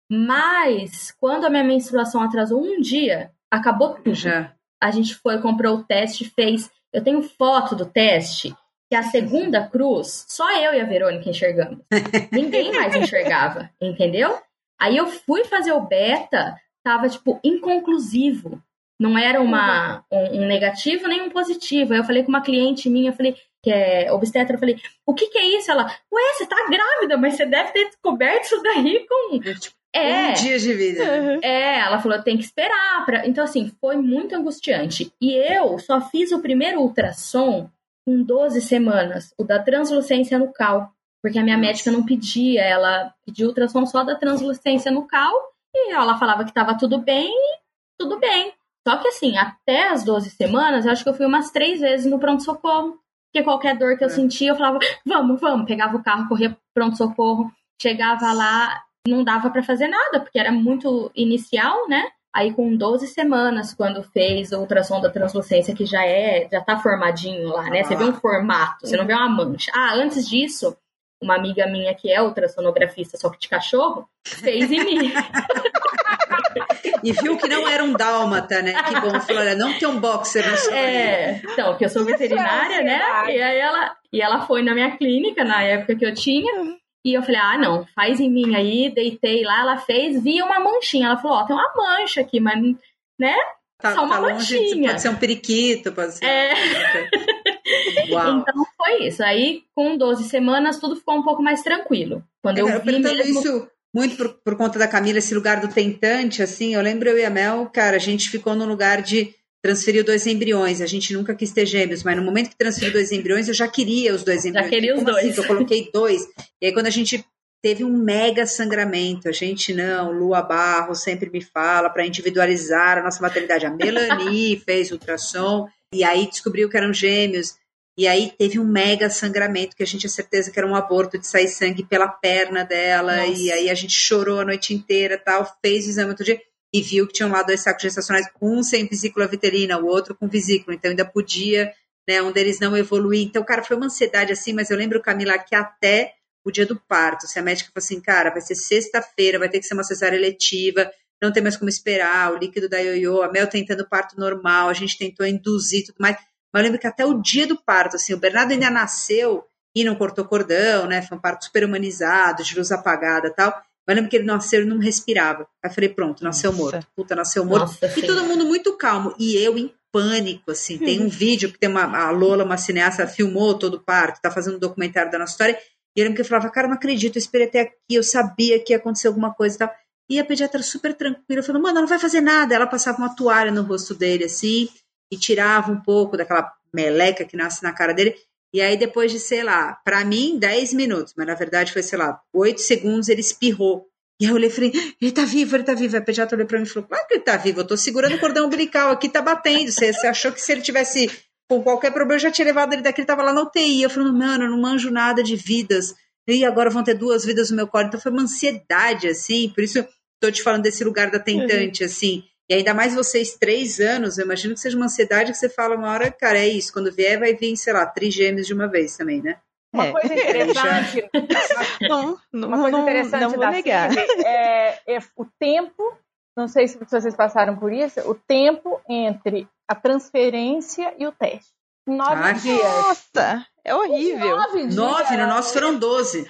Mas, quando a minha menstruação atrasou um dia, acabou tudo. Já. A gente foi, comprou o teste, fez... Eu tenho foto do teste, que a segunda cruz, só eu e a Verônica enxergamos. Ninguém mais enxergava, entendeu? Aí eu fui fazer o beta, tava, tipo, inconclusivo. Não era uma, um, um negativo nem um positivo. Aí eu falei com uma cliente minha, eu falei... que é obstetra, eu falei, o que que é isso? Ela, ué, você tá grávida, mas você deve ter descoberto isso daí com... É, um dia de vida. É, ela falou, tem que esperar. Pra... Então, assim, foi muito angustiante. E eu só fiz o primeiro ultrassom com doze semanas, o da translucência nucal, porque a minha Nossa. médica não pedia, ela pediu ultrassom só da translucência nucal, e ela falava que tava tudo bem, tudo bem. Só que, assim, até as doze semanas, eu acho que eu fui umas três vezes no pronto-socorro. Porque qualquer dor que eu é. sentia, eu falava, vamos, vamos. Pegava o carro, corria pronto-socorro, chegava lá, não dava pra fazer nada, porque era muito inicial, né? Aí com doze semanas, quando fez o ultrassom da translucência, que já é, já tá formadinho lá, né? Você vê um formato, você não vê uma mancha. Ah, antes disso, uma amiga minha que é ultrassonografista, só que de cachorro, fez em mim. E viu que não era um dálmata, né? Que bom, falou, olha, não tem um boxer no seu É, então, que eu sou veterinária, né? E aí ela, e ela foi na minha clínica, na época que eu tinha, e eu falei, ah, não, faz em mim aí, deitei lá, ela fez, vi uma manchinha. Ela falou, ó, oh, tem uma mancha aqui, mas, né? Tá, só uma tá longe, manchinha. pode ser um periquito, pode ser... É. Uau. Então foi isso. Aí, com doze semanas, tudo ficou um pouco mais tranquilo. Quando é, eu, cara, vi eu mesmo... isso muito por, por conta da Camila, esse lugar do tentante, assim, eu lembro eu e a Mel, cara, a gente ficou no lugar de transferir dois embriões, a gente nunca quis ter gêmeos, mas no momento que transferiu dois embriões, eu já queria os dois embriões. Já queria os Como dois. Assim, que eu coloquei dois, e aí quando a gente teve um mega sangramento, a gente não, Lua Barro sempre me fala para individualizar a nossa maternidade, a Melanie fez ultrassom, e aí descobriu que eram gêmeos, e aí teve um mega sangramento, que a gente tinha certeza que era um aborto, de sair sangue pela perna dela, Nossa. E aí a gente chorou a noite inteira, tal, fez o exame outro dia, e viu que tinham lá dois sacos gestacionais, um sem vesícula viterina, o outro com vesícula, então ainda podia, né, um deles não evoluir. Então, cara, foi uma ansiedade assim, mas eu lembro, Camila, que até o dia do parto, se a médica falou assim, cara, vai ser sexta-feira, vai ter que ser uma cesárea eletiva, não tem mais como esperar, o líquido da ioiô, a Mel tentando parto normal, a gente tentou induzir tudo mais, mas eu lembro que até o dia do parto, assim, o Bernardo ainda nasceu e não cortou cordão, né, foi um parto super humanizado, de luz apagada e tal, mas eu lembro que ele nasceu e não respirava, aí eu falei, pronto, nasceu Nossa. morto, puta, nasceu morto, Nossa, e sim. todo mundo muito calmo, e eu em pânico, assim, hum. tem um vídeo que tem uma, a Lola, uma cineasta, filmou todo o parto, tá fazendo um documentário da nossa história, e eu lembro que eu falava, cara, não acredito, eu esperei até aqui, eu sabia que ia acontecer alguma coisa e tal, e a pediatra super tranquila, falando, mano, ela não vai fazer nada, ela passava uma toalha no rosto dele, assim, e tirava um pouco daquela meleca que nasce na cara dele, e aí depois de, sei lá, pra mim, dez minutos, mas na verdade foi, sei lá, oito segundos, ele espirrou. E aí eu olhei e falei, ele tá vivo, ele tá vivo. A pediatra olhou pra mim e falou, claro que ele tá vivo, eu tô segurando o cordão umbilical aqui, tá batendo. Você, você achou que se ele tivesse com qualquer problema, eu já tinha levado ele daqui, ele tava lá na U T I. Eu falei, mano, eu não manjo nada de vidas. E agora vão ter duas vidas no meu colo. Então foi uma ansiedade, assim, por isso tô te falando desse lugar da tentante, uhum. assim. E ainda mais vocês, três anos, eu imagino que seja uma ansiedade que você fala uma hora, cara, é isso, quando vier vai vir, sei lá, trigêmeos de uma vez também, né? Uma é. coisa interessante, não, não, uma coisa não, interessante não vou da negar. Phoebe é, é o tempo, não sei se vocês passaram por isso, o tempo entre a transferência e o teste. Nove ah, dias. Nossa, é horrível. Nove dias. Nove, no nosso foram doze.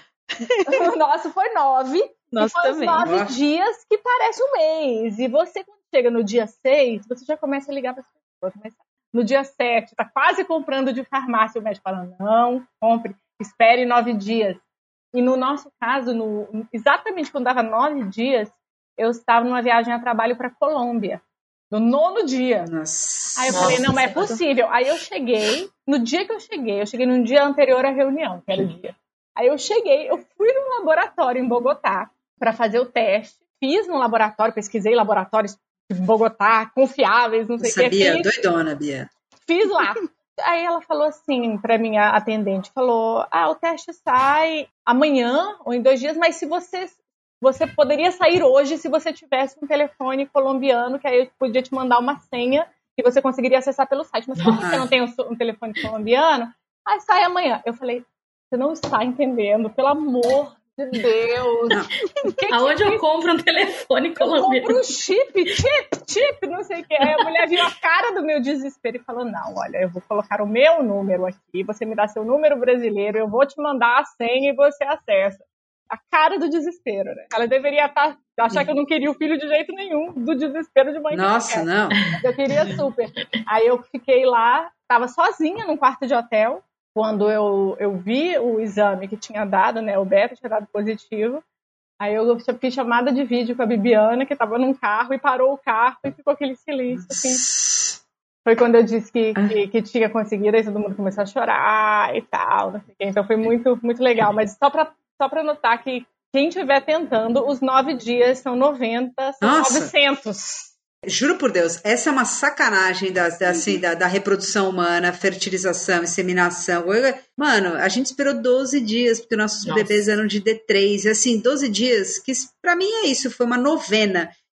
O nosso foi nove. Nossa, e foi também. Os nove Nossa. dias que parece um mês. E você, quando chega no dia seis, você já começa a ligar para as pessoas. Começa... No dia sete, tá quase comprando de farmácia, o médico fala, não, compre, espere nove dias. E no nosso caso, no, exatamente quando dava nove dias, eu estava numa viagem a trabalho para Colômbia, no nono dia. Nossa. Aí eu Nossa. falei, não, mas é possível. Aí eu cheguei, no dia que eu cheguei, eu cheguei no dia anterior à reunião, que era o dia. Aí eu cheguei, eu fui num laboratório em Bogotá para fazer o teste, fiz no laboratório, pesquisei laboratórios de Bogotá, confiáveis, não sei o que. Sabia, fiz, doidona, Bia. Fiz lá. Aí ela falou assim pra minha atendente, falou, ah, o teste sai amanhã ou em dois dias, mas se você, você poderia sair hoje se você tivesse um telefone colombiano, que aí eu podia te mandar uma senha que você conseguiria acessar pelo site. Mas como você não tem um, um telefone colombiano, aí sai amanhã. Eu falei, você não está entendendo, pelo amor de Deus. Que Aonde que eu compro um telefone colombiano? Eu compro um chip, chip, chip, não sei o que. Aí a mulher viu a cara do meu desespero e falou, não, olha, eu vou colocar o meu número aqui, você me dá seu número brasileiro, eu vou te mandar a senha e você acessa. A cara do desespero, né? Ela deveria estar, achar que eu não queria o filho de jeito nenhum, do desespero de mãe. Nossa, não. Eu queria super. Aí eu fiquei lá, estava sozinha num quarto de hotel, quando eu, eu vi o exame que tinha dado, né, o beta tinha dado positivo, aí eu fiz chamada de vídeo com a Bibiana, que estava num carro, e parou o carro e ficou aquele silêncio, assim. Foi quando eu disse que, que, que tinha conseguido, aí todo mundo começou a chorar e tal, não sei o quê. Então foi muito, muito legal, mas só para só para notar que quem estiver tentando, os nove dias são noventa, são Nossa. novecentos. Juro por Deus, essa é uma sacanagem da, da, assim, da, da reprodução humana, fertilização, inseminação. Mano, a gente esperou doze dias, porque nossos Nossa. bebês eram de D três. E assim, doze dias, que pra mim é isso, foi uma novena.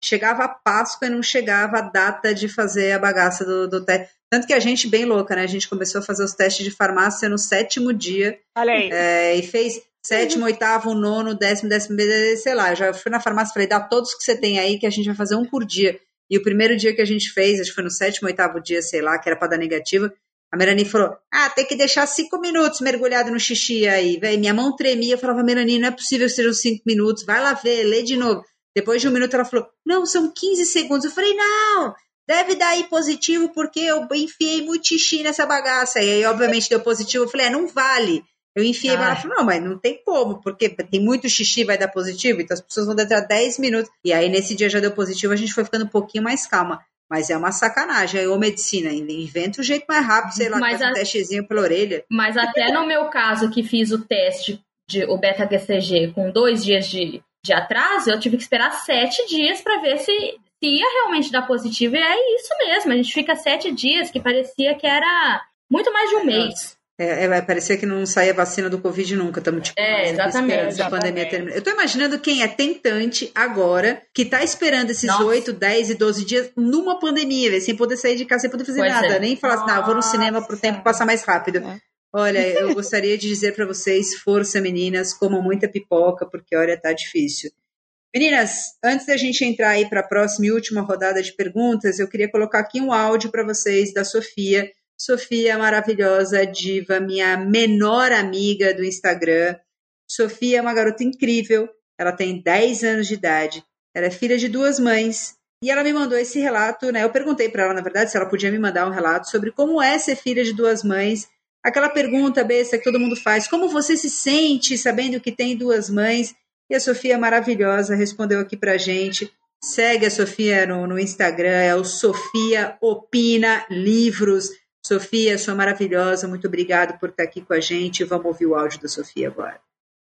chegava a Páscoa e não chegava a data de fazer a bagaça do, do teste. Tanto que a gente, bem louca, né? A gente começou a fazer os testes de farmácia no sétimo dia. Olha aí. É, e fez sétimo, oitavo, nono, décimo, décimo, sei lá. Já fui na farmácia e falei, dá todos que você tem aí que a gente vai fazer um por dia. E o primeiro dia que a gente fez, acho que foi no sétimo, oitavo dia, sei lá, que era pra dar negativa, a Melanie falou, ah, tem que deixar cinco minutos mergulhado no xixi aí. Véi, minha mão tremia, eu falava, Melanie, não é possível que sejam cinco minutos, vai lá ver, lê de novo. Depois de um minuto ela falou, não, são quinze segundos. Eu falei, não, deve dar aí positivo porque eu enfiei muito xixi nessa bagaça. E aí, obviamente, deu positivo. Eu falei, é, não vale. Eu enfiei, ah. Ela falou, não, mas não tem como, porque tem muito xixi, vai dar positivo, então as pessoas vão demorar dez minutos. E aí, nesse dia já deu positivo, a gente foi ficando um pouquinho mais calma. Mas é uma sacanagem. Aí, ô medicina, inventa um jeito mais rápido, sei lá, mas faz a... um testezinho pela orelha. Mas até no meu caso, que fiz o teste, de, o beta-H C G, com dois dias de, de atraso, eu tive que esperar sete dias para ver se, se ia realmente dar positivo. E é isso mesmo, a gente fica sete dias, que parecia que era muito mais de um mês. É, é, parecia que não saía vacina do Covid nunca. Estamos tipo, é, exatamente. Essa pandemia terminar. Eu estou imaginando quem é tentante agora, que está esperando esses oito, dez e doze dias numa pandemia, véio, sem poder sair de casa, sem poder fazer pois nada. É. Nem falar assim, não, vou no cinema para o tempo passar mais rápido. É. Olha, eu gostaria de dizer para vocês, força meninas, comam muita pipoca, porque olha, tá difícil. Meninas, antes da gente entrar aí para a próxima e última rodada de perguntas, eu queria colocar aqui um áudio para vocês da Sofia. Sofia, maravilhosa, diva, minha menor amiga do Instagram. Sofia é uma garota incrível, ela tem dez anos de idade, ela é filha de duas mães, e ela me mandou esse relato, né? Eu perguntei para ela, na verdade, se ela podia me mandar um relato sobre como é ser filha de duas mães. Aquela pergunta besta que todo mundo faz, como você se sente sabendo que tem duas mães? E a Sofia, maravilhosa, respondeu aqui pra gente. Segue a Sofia no, no Instagram, é o Sofia Opina Livros. Sofia, sua maravilhosa, muito obrigada por estar aqui com a gente. Vamos ouvir o áudio da Sofia agora.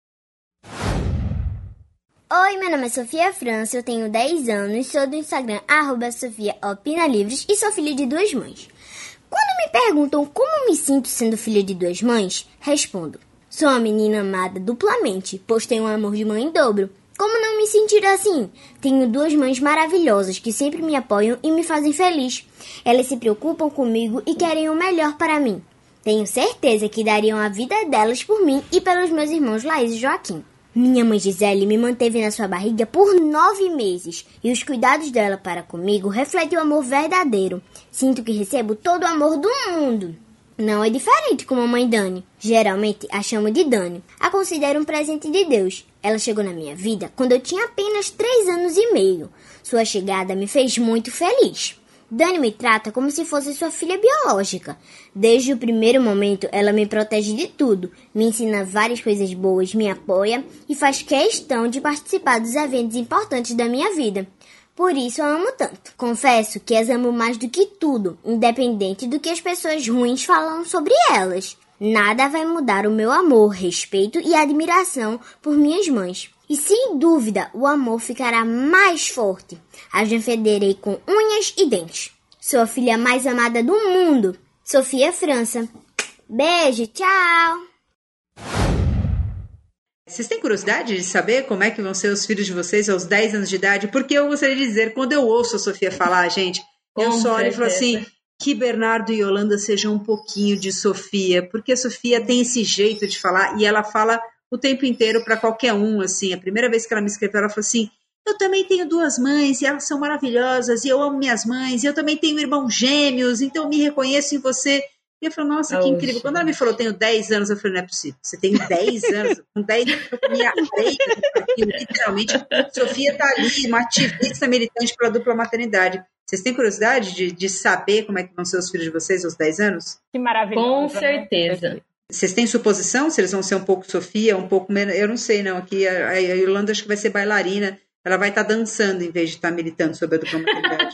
Oi, meu nome é Sofia França, eu tenho dez anos, sou do Instagram, arroba Sofia Opina Livros e sou filha de duas mães. Quando me perguntam como me sinto sendo filha de duas mães, respondo, sou uma menina amada duplamente, pois tenho um amor de mãe em dobro. Como não me sentir assim? Tenho duas mães maravilhosas que sempre me apoiam e me fazem feliz. Elas se preocupam comigo e querem o melhor para mim. Tenho certeza que dariam a vida delas por mim e pelos meus irmãos Laís e Joaquim. Minha mãe Gisele me manteve na sua barriga por nove meses e os cuidados dela para comigo refletem o amor verdadeiro. Sinto que recebo todo o amor do mundo. Não é diferente com a mamãe Dani. Geralmente a chamo de Dani. A considero um presente de Deus. Ela chegou na minha vida quando eu tinha apenas três anos e meio. Sua chegada me fez muito feliz. Dani me trata como se fosse sua filha biológica. Desde o primeiro momento, ela me protege de tudo, me ensina várias coisas boas, me apoia e faz questão de participar dos eventos importantes da minha vida. Por isso a amo tanto. Confesso que as amo mais do que tudo, independente do que as pessoas ruins falam sobre elas. Nada vai mudar o meu amor, respeito e admiração por minhas mães. E sem dúvida, o amor ficará mais forte. As defenderei com unhas e dentes. Sou a filha mais amada do mundo. Sofia França. Beijo, tchau! Vocês têm curiosidade de saber como é que vão ser os filhos de vocês aos dez anos de idade? Porque eu gostaria de dizer, quando eu ouço a Sofia falar, gente, com eu só olho e falo assim, que Bernardo e Yolanda sejam um pouquinho de Sofia, porque a Sofia tem esse jeito de falar e ela fala o tempo inteiro para qualquer um, assim. A primeira vez que ela me escreveu, ela falou assim, eu também tenho duas mães e elas são maravilhosas e eu amo minhas mães e eu também tenho irmãos gêmeos, então eu me reconheço em você. E eu falei, nossa, que oh, incrível. Quando ela me falou, eu tenho dez anos, eu falei, não é possível. Você tem dez anos? Com dez anos, eu comia areia. Literalmente, Sofia está ali, uma ativista militante pela dupla maternidade. Vocês têm curiosidade de, de saber como é que vão ser os filhos de vocês aos dez anos? Que maravilhoso. Com certeza. Né? Vocês têm suposição se eles vão ser um pouco Sofia, um pouco menos? Eu não sei, não. Aqui a, a Yolanda acho que vai ser bailarina. Ela vai estar tá dançando em vez de estar tá militando sobre a dupla maternidade.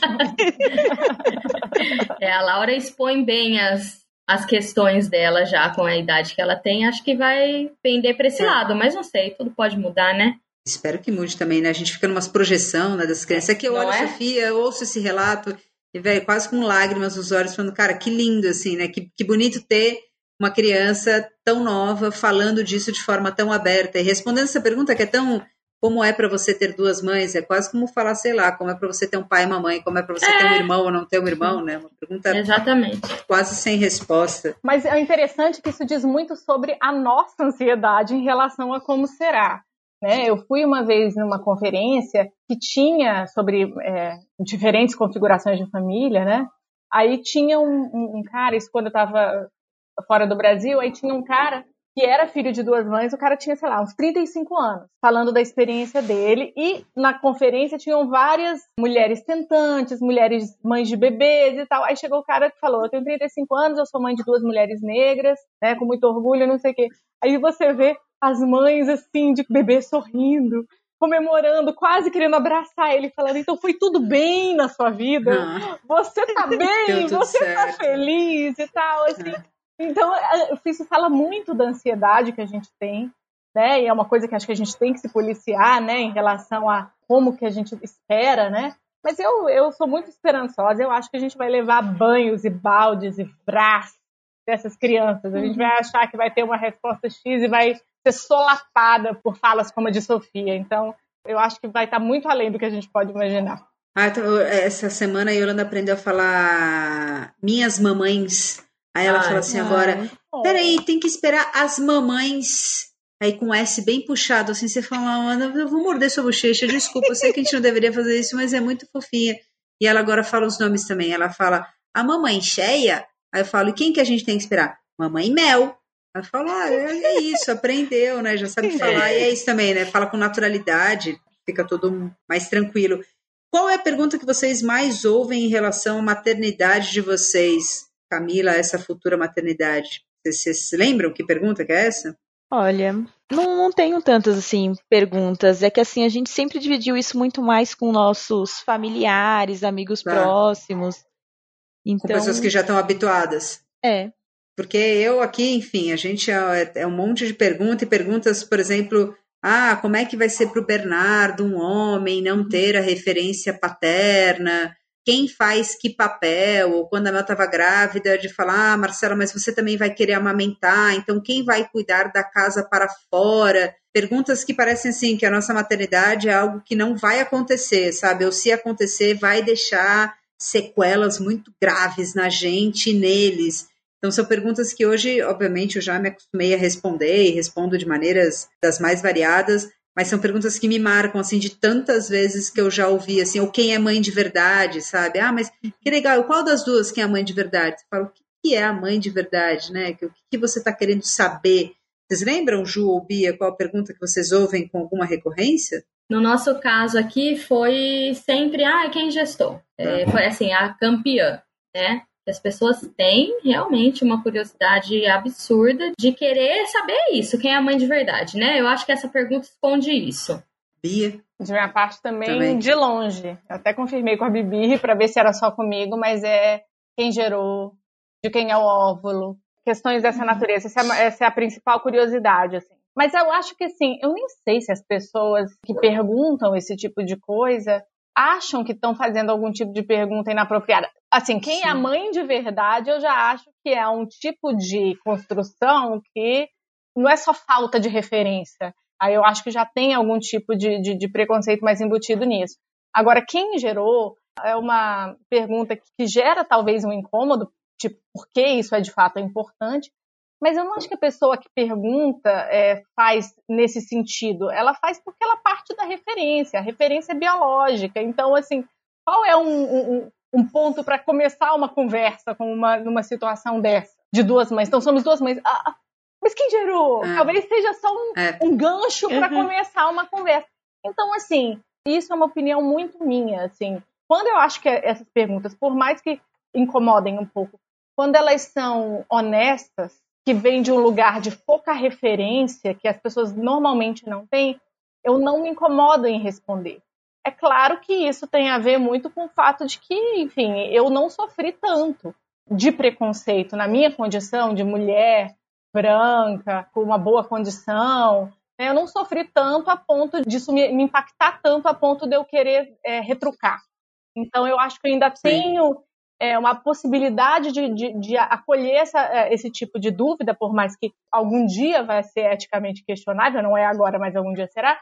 É, a Laura expõe bem as... as questões dela já com a idade que ela tem, acho que vai pender para esse é. lado, mas não sei, tudo pode mudar, né? Espero que mude também, né? A gente fica numa projeção, né, das crianças. É que eu não olho a é? Sofia, eu ouço esse relato e, velho, quase com lágrimas nos olhos, falando, cara, que lindo, assim, né? Que, que bonito ter uma criança tão nova falando disso de forma tão aberta e respondendo essa pergunta que é tão como é para você ter duas mães? É quase como falar, sei lá, como é para você ter um pai e uma mãe, como é para você é. ter um irmão ou não ter um irmão, né? Uma pergunta Exatamente. quase sem resposta. Mas é interessante que isso diz muito sobre a nossa ansiedade em relação a como será. Né? Eu fui uma vez numa conferência que tinha sobre é, diferentes configurações de família, né? Aí tinha um, um, um cara, isso quando eu estava fora do Brasil, aí tinha um cara que era filho de duas mães, o cara tinha, sei lá, uns trinta e cinco anos, falando da experiência dele, e na conferência tinham várias mulheres tentantes, mulheres mães de bebês e tal. Aí chegou o cara que falou, eu tenho trinta e cinco anos, eu sou mãe de duas mulheres negras, né, com muito orgulho, não sei o quê. Aí você vê as mães, assim, de bebê sorrindo, comemorando, quase querendo abraçar ele, falando, então foi tudo bem na sua vida? Ah. Você tá bem? Você certo. Tá feliz e tal, assim... Ah. Então, isso fala muito da ansiedade que a gente tem, né? E é uma coisa que acho que a gente tem que se policiar, né? Em relação a como que a gente espera, né? Mas eu, eu sou muito esperançosa. Eu acho que a gente vai levar banhos e baldes e braços dessas crianças. A gente vai achar que vai ter uma resposta X e vai ser solapada por falas como a de Sofia. Então, eu acho que vai estar muito além do que a gente pode imaginar. Ah, então, essa semana a Yolanda aprendeu a falar minhas mamães. Aí ela ai, fala assim ai, agora, peraí, tem que esperar as mamães, aí com S bem puxado, assim, você fala, Ana, eu vou morder sua bochecha, desculpa, eu sei que a gente não deveria fazer isso, mas é muito fofinha. E ela agora fala os nomes também, ela fala, a mamãe cheia, aí eu falo, e quem que a gente tem que esperar? Mamãe Mel. Ela fala, ah, é isso, aprendeu, né, já sabe falar, e é isso também, né, fala com naturalidade, fica tudo mais tranquilo. Qual é a pergunta que vocês mais ouvem em relação à maternidade de vocês? Camila, essa futura maternidade. Vocês se lembram que pergunta que é essa? Olha, não, não tenho tantas, assim, perguntas. É que, assim, a gente sempre dividiu isso muito mais com nossos familiares, amigos tá. próximos. Então... Com pessoas que já estão habituadas. É. Porque eu aqui, enfim, a gente é, é um monte de perguntas e perguntas, por exemplo, ah, como é que vai ser para o Bernardo, um homem, não ter a referência paterna? Quem faz que papel, ou quando a Mel estava grávida, de falar, ah, Marcela, mas você também vai querer amamentar, então quem vai cuidar da casa para fora? Perguntas que parecem assim, que a nossa maternidade é algo que não vai acontecer, sabe? Ou se acontecer, vai deixar sequelas muito graves na gente e neles. Então são perguntas que hoje, obviamente, eu já me acostumei a responder e respondo de maneiras das mais variadas, mas são perguntas que me marcam, assim, de tantas vezes que eu já ouvi, assim, ou quem é mãe de verdade, sabe? Ah, mas que legal, qual das duas que é a mãe de verdade? Você fala, o que é a mãe de verdade, né? O que você está querendo saber? Vocês lembram, Ju ou Bia, qual a pergunta que vocês ouvem com alguma recorrência? No nosso caso aqui, foi sempre, ah, quem gestou? É, foi, assim, a campeã, né? As pessoas têm realmente uma curiosidade absurda de querer saber isso, quem é a mãe de verdade, né? Eu acho que essa pergunta esconde isso. Bia? De minha parte também, também. De longe. Eu até confirmei com a Bibi para ver se era só comigo, mas é quem gerou, de quem é o óvulo, questões dessa natureza. Essa é, essa é a principal curiosidade, assim. Mas eu acho que, assim, eu nem sei se as pessoas que perguntam esse tipo de coisa acham que estão fazendo algum tipo de pergunta inapropriada. Assim, quem Sim. é a mãe de verdade, eu já acho que é um tipo de construção que não é só falta de referência. Aí eu acho que já tem algum tipo de, de, de preconceito mais embutido nisso. Agora, quem gerou é uma pergunta que gera talvez um incômodo, tipo, por que isso é de fato importante, mas eu não acho que a pessoa que pergunta é, faz nesse sentido. Ela faz porque ela parte da referência, a referência é biológica. Então, assim, qual é um, um, um ponto para começar uma conversa com uma, numa situação dessa, de duas mães? Então, somos duas mães. Ah, mas quem gerou? É. Talvez seja só um, é. um gancho para uhum. começar uma conversa. Então, assim, isso é uma opinião muito minha. Assim, quando eu acho que essas perguntas, por mais que incomodem um pouco, quando elas são honestas, que vem de um lugar de pouca referência, que as pessoas normalmente não têm, eu não me incomodo em responder. É claro que isso tem a ver muito com o fato de que, enfim, eu não sofri tanto de preconceito na minha condição de mulher branca, com uma boa condição. Eu não sofri tanto a ponto disso me, me impactar tanto a ponto de eu querer é, retrucar. Então, eu acho que eu ainda Sim. tenho... É uma possibilidade de, de, de acolher essa, esse tipo de dúvida, por mais que algum dia vai ser eticamente questionável, não é agora, mas algum dia será,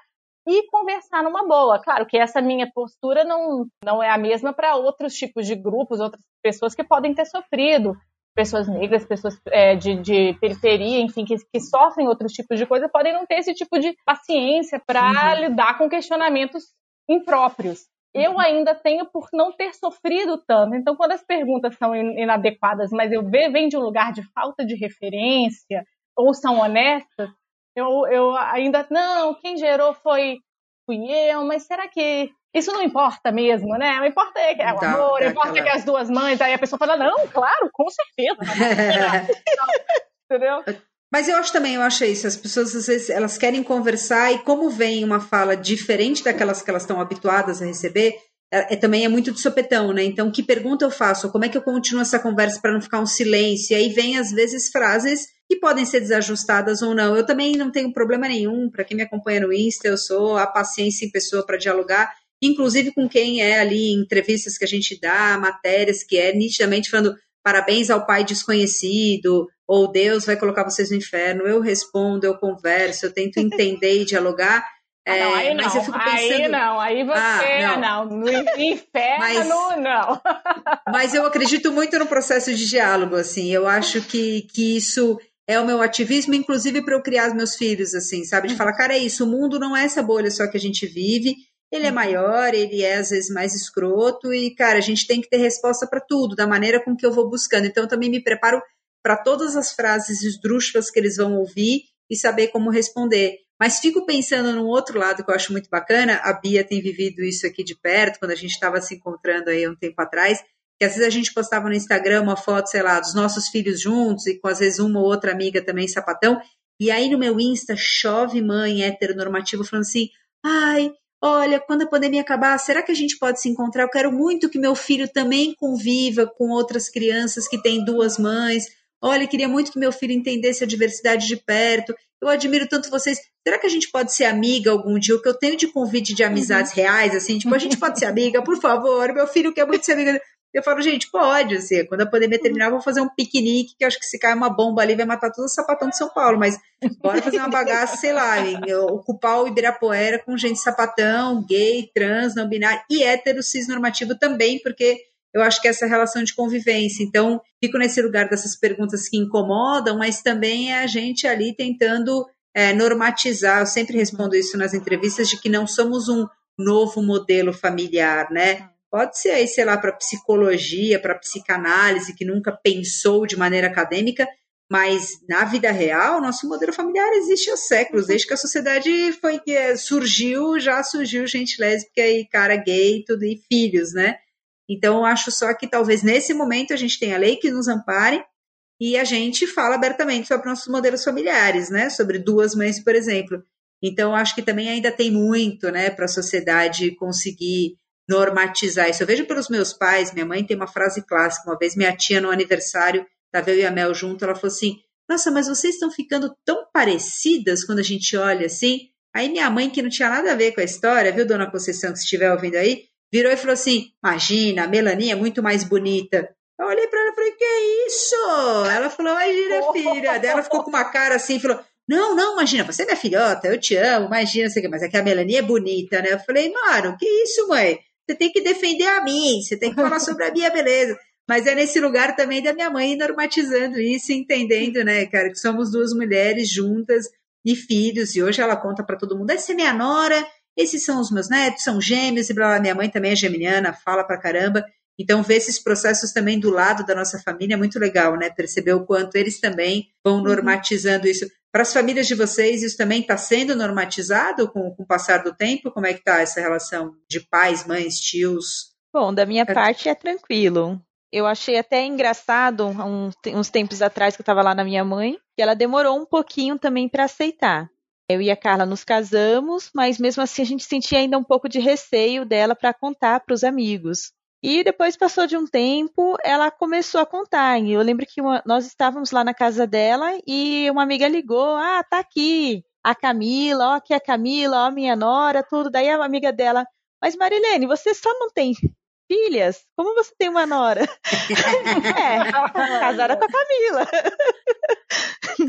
e conversar numa boa. Claro que essa minha postura não, não é a mesma para outros tipos de grupos, outras pessoas que podem ter sofrido, pessoas negras, pessoas é, de, de periferia, enfim, que, que sofrem outros tipos de coisa, podem não ter esse tipo de paciência para uhum. lidar com questionamentos impróprios. Eu ainda tenho por não ter sofrido tanto. Então, quando as perguntas são inadequadas, mas eu vejo vem de um lugar de falta de referência, ou são honestas, eu, eu ainda, não, quem gerou foi fui eu, mas será que isso não importa mesmo, né? O importa é que é o dá, amor, dá importa aquela... que as duas mães, aí a pessoa fala, não, claro, com certeza. Entendeu? Mas eu acho também, eu acho isso, as pessoas às vezes elas querem conversar e como vem uma fala diferente daquelas que elas estão habituadas a receber, é, é, também é muito de sopetão, né? Então, que pergunta eu faço? Como é que eu continuo essa conversa para não ficar um silêncio? E aí vem, às vezes, frases que podem ser desajustadas ou não. Eu também não tenho problema nenhum, para quem me acompanha no Insta, eu sou a paciência em pessoa para dialogar, inclusive com quem é ali em entrevistas que a gente dá, matérias que é nitidamente falando parabéns ao pai desconhecido, ou Deus vai colocar vocês no inferno, eu respondo, eu converso, eu tento entender e dialogar. É, não, aí não, mas eu fico pensando... aí não, aí você, ah, não. não, no inferno, mas, não. Mas eu acredito muito no processo de diálogo, assim, eu acho que, que isso é o meu ativismo, inclusive para eu criar os meus filhos, assim, sabe, de falar, cara, é isso, o mundo não é essa bolha só que a gente vive, ele é maior, ele é às vezes mais escroto e, cara, a gente tem que ter resposta para tudo, da maneira com que eu vou buscando. Então, eu também me preparo para todas as frases esdrúxulas que eles vão ouvir e saber como responder. Mas fico pensando num outro lado que eu acho muito bacana, a Bia tem vivido isso aqui de perto, quando a gente estava se encontrando aí um tempo atrás, que às vezes a gente postava no Instagram uma foto, sei lá, dos nossos filhos juntos e com às vezes uma ou outra amiga também sapatão, e aí no meu Insta chove mãe heteronormativa falando assim, ai, olha, quando a pandemia acabar, será que a gente pode se encontrar? Eu quero muito que meu filho também conviva com outras crianças que têm duas mães. Olha, queria muito que meu filho entendesse a diversidade de perto. Eu admiro tanto vocês. Será que a gente pode ser amiga algum dia? O que eu tenho de convite de amizades uhum. reais, assim, tipo, a gente pode ser amiga, por favor, meu filho quer muito ser amiga. Eu falo, gente, pode, assim, quando a pandemia terminar, eu vou fazer um piquenique, que eu acho que se cair uma bomba ali, vai matar todos os sapatão de São Paulo, mas bora fazer uma bagaça, sei lá, ocupar o Ibirapuera com gente sapatão, gay, trans, não binário, e hétero, cisnormativo também, porque eu acho que essa relação de convivência. Então, fico nesse lugar dessas perguntas que incomodam, mas também é a gente ali tentando é, normatizar, eu sempre respondo isso nas entrevistas, de que não somos um novo modelo familiar, né? Pode ser aí, sei lá, para psicologia, para psicanálise, que nunca pensou de maneira acadêmica, mas na vida real, nosso modelo familiar existe há séculos, desde que a sociedade foi, surgiu, já surgiu gente lésbica e cara gay, tudo, e filhos, né? Então, eu acho só que talvez nesse momento a gente tenha lei que nos ampare e a gente fala abertamente sobre nossos modelos familiares, né? Sobre duas mães, por exemplo. Então, eu acho que também ainda tem muito, né, para a sociedade conseguir normatizar isso. Eu vejo pelos meus pais, minha mãe tem uma frase clássica, uma vez minha tia no aniversário, estava eu e a Mel junto, ela falou assim, nossa, mas vocês estão ficando tão parecidas quando a gente olha assim. Aí minha mãe, que não tinha nada a ver com a história, viu, dona Conceição, que se estiver ouvindo aí, virou e falou assim, imagina, a Melaninha é muito mais bonita. Eu olhei para ela e falei, que isso? Ela falou, imagina, filha. Daí ela ficou com uma cara assim, falou, não, não, imagina, você é minha filhota, eu te amo, imagina, sei que, mas é que a Melaninha é bonita, né? Eu falei, mano, que isso, mãe? Você tem que defender a mim, você tem que falar sobre a minha beleza. Mas é nesse lugar também da minha mãe normatizando isso, entendendo, né, cara, que somos duas mulheres juntas e filhos, e hoje ela conta para todo mundo, essa é minha nora, esses são os meus netos, são gêmeos, e blá, blá, minha mãe também é geminiana, fala pra caramba. Então, ver esses processos também do lado da nossa família é muito legal, né? Perceber o quanto eles também vão normatizando isso. Para as famílias de vocês, isso também está sendo normatizado com, com o passar do tempo? Como é que está essa relação de pais, mães, tios? Bom, da minha é... parte é tranquilo. Eu achei até engraçado, uns, uns tempos atrás que eu estava lá na minha mãe, que ela demorou um pouquinho também para aceitar. Eu e a Carla nos casamos, mas mesmo assim a gente sentia ainda um pouco de receio dela para contar para os amigos. E depois passou de um tempo, ela começou a contar. E eu lembro que uma, nós estávamos lá na casa dela e uma amiga ligou, ah, tá aqui a Camila, ó aqui a Camila, ó a minha nora, tudo. Daí a amiga dela, mas Marilene, você só não tem filhas? Como você tem uma nora? É, casada com a Camila.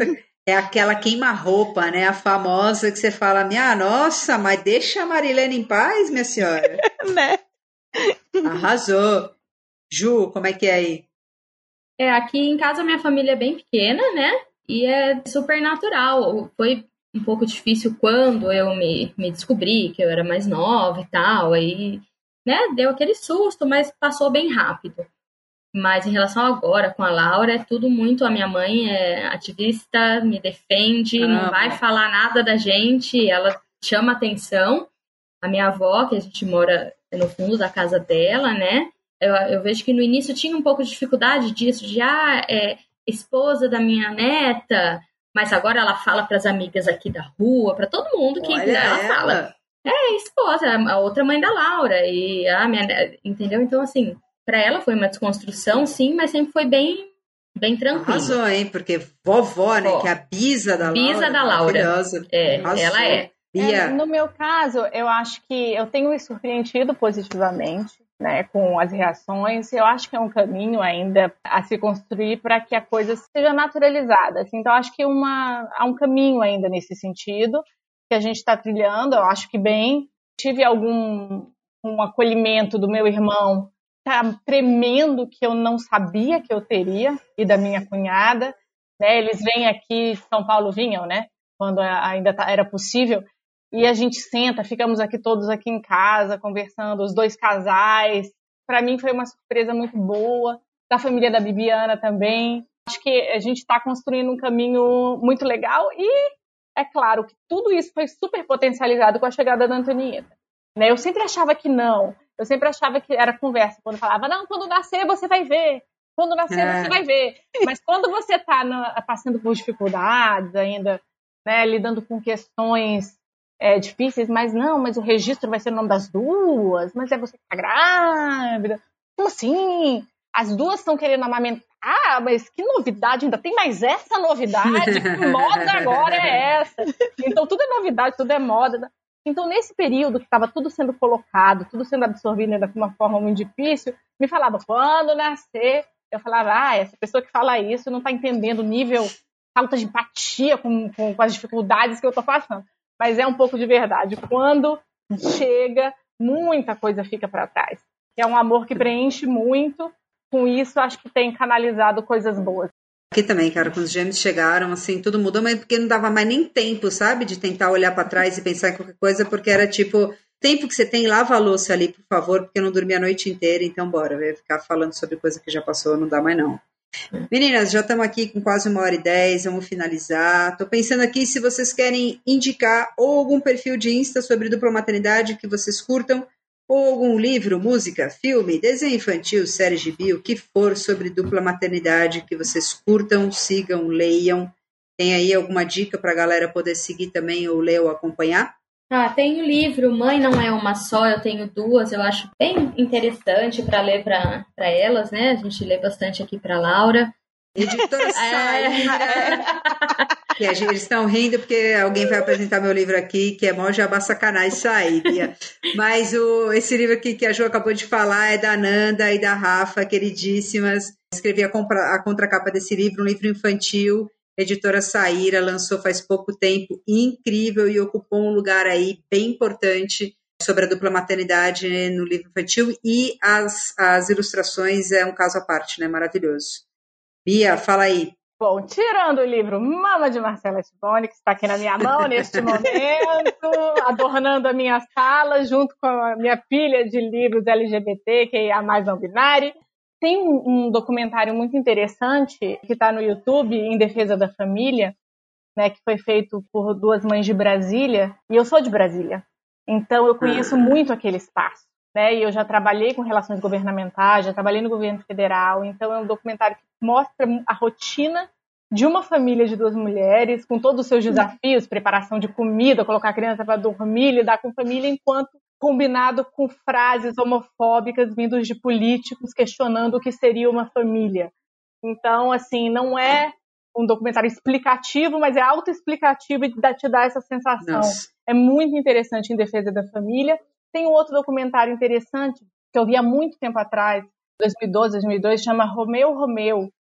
É aquela queima-roupa, né? A famosa que você fala, minha nossa, mas deixa a Marilene em paz, minha senhora. Né? Arrasou. Ju, como é que é aí? É, aqui em casa minha família é bem pequena, né? E é super natural. Foi um pouco difícil quando eu me, me descobri que eu era mais nova e tal. Aí, né, deu aquele susto, mas passou bem rápido. Mas em relação agora com a Laura, é tudo muito. A minha mãe é ativista, me defende, ah, não vai falar nada da gente, ela chama atenção. A minha avó, que a gente mora no fundo da casa dela, né? Eu, eu vejo que no início tinha um pouco de dificuldade disso, de ah, é esposa da minha neta, mas agora ela fala para as amigas aqui da rua, para todo mundo que Olha ela, ela fala. É esposa, a outra mãe da Laura, e a minha, entendeu? Então, assim. Para ela foi uma desconstrução, sim, mas sempre foi bem, bem tranquilo. Arrasou, hein? Porque vovó, né? Vó. Que é a bisa da Laura. Bisa da Laura. É, ela é. é. No meu caso, eu acho que eu tenho me surpreendido positivamente, né, com as reações. Eu acho que é um caminho ainda a se construir para que a coisa seja naturalizada. Assim. Então, acho que uma, há um caminho ainda nesse sentido que a gente está trilhando. Eu acho que bem. Tive algum um acolhimento do meu irmão, tá tremendo, que eu não sabia que eu teria, e da minha cunhada, né? Eles vêm aqui, São Paulo vinham, né? Quando ainda era possível, e a gente senta, ficamos aqui todos aqui em casa, conversando, os dois casais. Para mim foi uma surpresa muito boa, da família da Bibiana também. Acho que a gente está construindo um caminho muito legal, e é claro que tudo isso foi super potencializado com a chegada da Antonieta. Né? Eu sempre achava que não, Eu sempre achava que era conversa, quando falava, não, quando nascer você vai ver, quando nascer é. você vai ver. Mas quando você está passando por dificuldades ainda, né, lidando com questões é, difíceis, mas não, mas o registro vai ser o nome das duas, mas é você que está grávida. Como assim? As duas estão querendo amamentar, mas que novidade, ainda tem mais essa novidade, que moda agora é essa? Então tudo é novidade, tudo é moda. Então, nesse período que estava tudo sendo colocado, tudo sendo absorvido ainda de uma forma muito difícil, me falava, quando nascer, eu falava, ah, essa pessoa que fala isso não está entendendo o nível, falta de empatia com, com, com as dificuldades que eu estou passando. Mas é um pouco de verdade. Quando chega, muita coisa fica para trás. É um amor que preenche muito. Com isso, acho que tem canalizado coisas boas. Aqui também, cara, quando os gêmeos chegaram, assim, tudo mudou, mas porque não dava mais nem tempo, sabe, de tentar olhar para trás e pensar em qualquer coisa, porque era tipo, tempo que você tem, lava a louça ali, por favor, porque eu não dormi a noite inteira, então bora, eu ia ficar falando sobre coisa que já passou, não dá mais não. Meninas, já estamos aqui com quase uma hora e dez, vamos finalizar. Tô pensando aqui se vocês querem indicar ou algum perfil de Insta sobre dupla maternidade que vocês curtam, ou algum livro, música, filme, desenho infantil, série gibi, o que for sobre dupla maternidade que vocês curtam, sigam, leiam. Tem aí alguma dica para a galera poder seguir também ou ler ou acompanhar? Ah, tem o livro Mãe Não É Uma Só, eu tenho duas, eu acho bem interessante para ler para elas, né? A gente lê bastante aqui para Laura. Editora Saíra. Que a gente, eles estão rindo porque alguém vai apresentar meu livro aqui, que é mó jabá sacanagem saída. Mas o, esse livro aqui que a Ju acabou de falar é da Nanda e da Rafa, queridíssimas. Escrevi a, compra, a contracapa desse livro, um livro infantil. Editora Saíra lançou faz pouco tempo, incrível, e ocupou um lugar aí bem importante sobre a dupla maternidade no livro infantil. E as, as ilustrações é um caso à parte, né? Maravilhoso. Bia, fala aí. Bom, tirando o livro Mama de Marcela Tiboni, que está aqui na minha mão neste momento, adornando a minha sala, junto com a minha pilha de livros L G B T, que é a mais não binária, tem um, um documentário muito interessante que está no YouTube, Em Defesa da Família, né, que foi feito por duas mães de Brasília, e eu sou de Brasília, então eu conheço muito aquele espaço. Né, e eu já trabalhei com relações governamentais, já trabalhei no governo federal, então é um documentário que mostra a rotina de uma família de duas mulheres, com todos os seus desafios, preparação de comida, colocar a criança para dormir, lidar com família, enquanto combinado com frases homofóbicas vindas de políticos questionando o que seria uma família. Então, assim, não é um documentário explicativo, mas é autoexplicativo e te dá essa sensação. Nossa. É muito interessante Em Defesa da Família. Tem um outro documentário interessante, que eu vi há muito tempo atrás, dois mil e doze, dois mil e dois, chama Romeu, Romeu,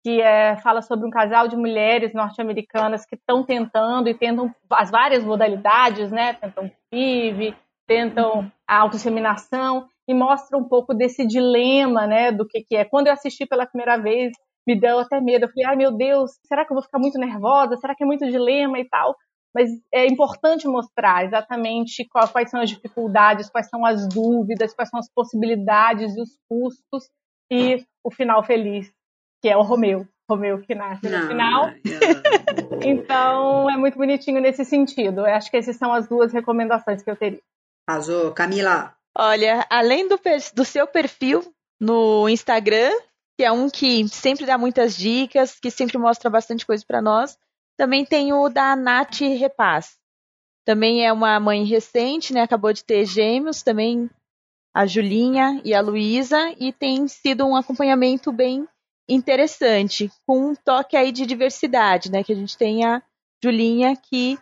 que é, fala sobre um casal de mulheres norte-americanas que estão tentando e tentam as várias modalidades, né? Tentam P I V, tentam a autosseminação e mostra um pouco desse dilema, né? Do que, que é. Quando eu assisti pela primeira vez, me deu até medo. Eu falei, ai meu Deus, será que eu vou ficar muito nervosa? Será que é muito dilema e tal? Mas é importante mostrar exatamente quais são as dificuldades, quais são as dúvidas, quais são as possibilidades e os custos e o final feliz, que é o Romeu. Romeu que nasce no não, final. Não. Então, é muito bonitinho nesse sentido. Eu acho que essas são as duas recomendações que eu teria. Arrasou. Camila? Olha, além do, do seu perfil no Instagram, que é um que sempre dá muitas dicas, que sempre mostra bastante coisa para nós, também tem o da Nath Repaz. Também é uma mãe recente, né? Acabou de ter gêmeos, também a Julinha e a Luísa, e tem sido um acompanhamento bem interessante, com um toque aí de diversidade, né? Que a gente tem a Julinha que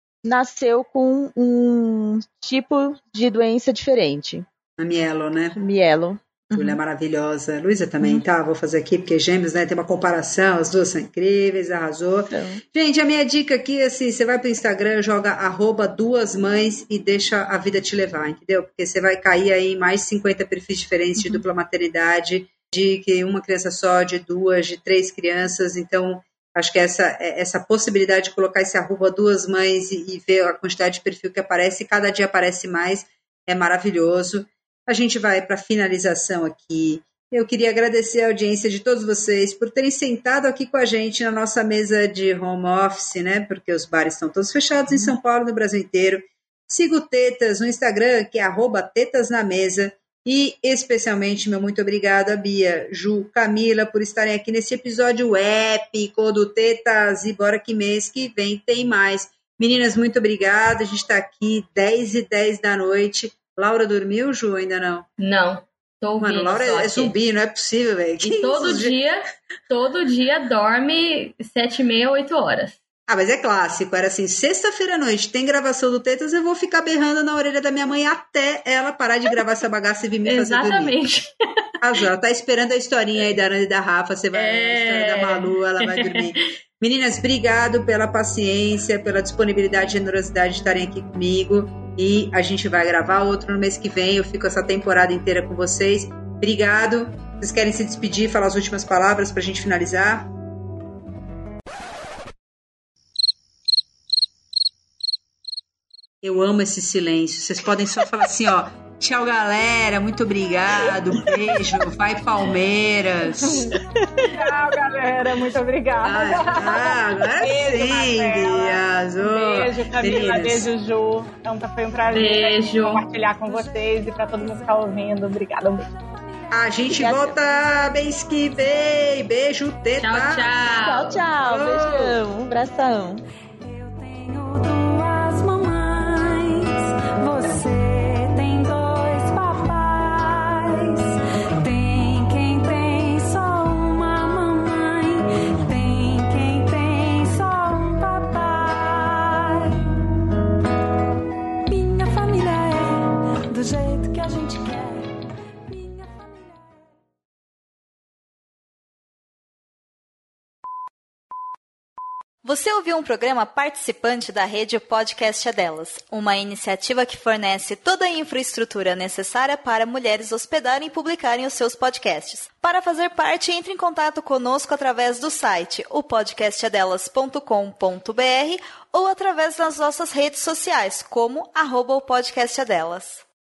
nasceu com um tipo de doença diferente. A mielo, né? Mielo. Júlia é maravilhosa. Luísa também, uhum. Tá? Vou fazer aqui, porque gêmeos, né? Tem uma comparação, as duas são incríveis, arrasou. Então. Gente, a minha dica aqui, assim, você vai pro Instagram, joga arroba duas mães e deixa a vida te levar, entendeu? Porque você vai cair aí em mais de cinquenta perfis diferentes uhum. de dupla maternidade, de que uma criança só, de duas, de três crianças. Então, acho que essa, essa possibilidade de colocar esse arroba duas mães e, e ver a quantidade de perfil que aparece, cada dia aparece mais, é maravilhoso. A gente vai para a finalização aqui. Eu queria agradecer a audiência de todos vocês por terem sentado aqui com a gente na nossa mesa de home office, né? Porque os bares estão todos fechados em São Paulo, no Brasil inteiro. Siga o Tetas no Instagram, que é arroba Tetas na Mesa. E especialmente, meu muito obrigado a Bia, Ju, Camila, por estarem aqui nesse episódio épico do Tetas. E bora que mês que vem tem mais. Meninas, muito obrigada. A gente está aqui dez e dez da noite. Laura dormiu, Ju? Ainda não? Não, tô ouvindo. Mano, Laura é zumbi, não é possível, velho. E todo dia, todo dia dorme sete e meia, oito horas. Ah, mas é clássico. Era assim, sexta-feira à noite, tem gravação do Tetas, eu vou ficar berrando na orelha da minha mãe até ela parar de gravar essa bagaça e vir me fazer dormir. Exatamente. Ah, ela tá esperando a historinha aí da Ana e da Rafa, você vai é... a história da Malu, ela vai dormir. Meninas, obrigado pela paciência, pela disponibilidade e generosidade de estarem aqui comigo. E a gente vai gravar outro no mês que vem. Eu fico essa temporada inteira com vocês. Obrigado. Vocês querem se despedir, falar as últimas palavras pra gente finalizar? Eu amo esse silêncio. Vocês podem só falar assim, ó. Tchau, galera. Muito obrigado. Beijo. Vai, Palmeiras. Tchau, galera. Muito obrigada. Ah, ah, agora beijo, sim. Beijo, Camila. Beijo, Ju. Então, foi um prazer beijo. compartilhar com vocês e para todo mundo que está ouvindo. Obrigada. Um beijo. A gente Obrigada. Volta mês que vem. Beijo, Teta. Tchau, tchau. Tchau, tchau. Oh. Beijão. Um abração. Eu tenho duas mamães. Você tem dois papais. Tem quem tem só uma mamãe. Tem quem tem só um papai. Minha família é do jeito que a gente quer. Você ouviu um programa participante da rede Podcast é Delas, uma iniciativa que fornece toda a infraestrutura necessária para mulheres hospedarem e publicarem os seus podcasts. Para fazer parte, entre em contato conosco através do site o podcast é delas ponto com ponto b r ou através das nossas redes sociais, como arroba o podcast é delas.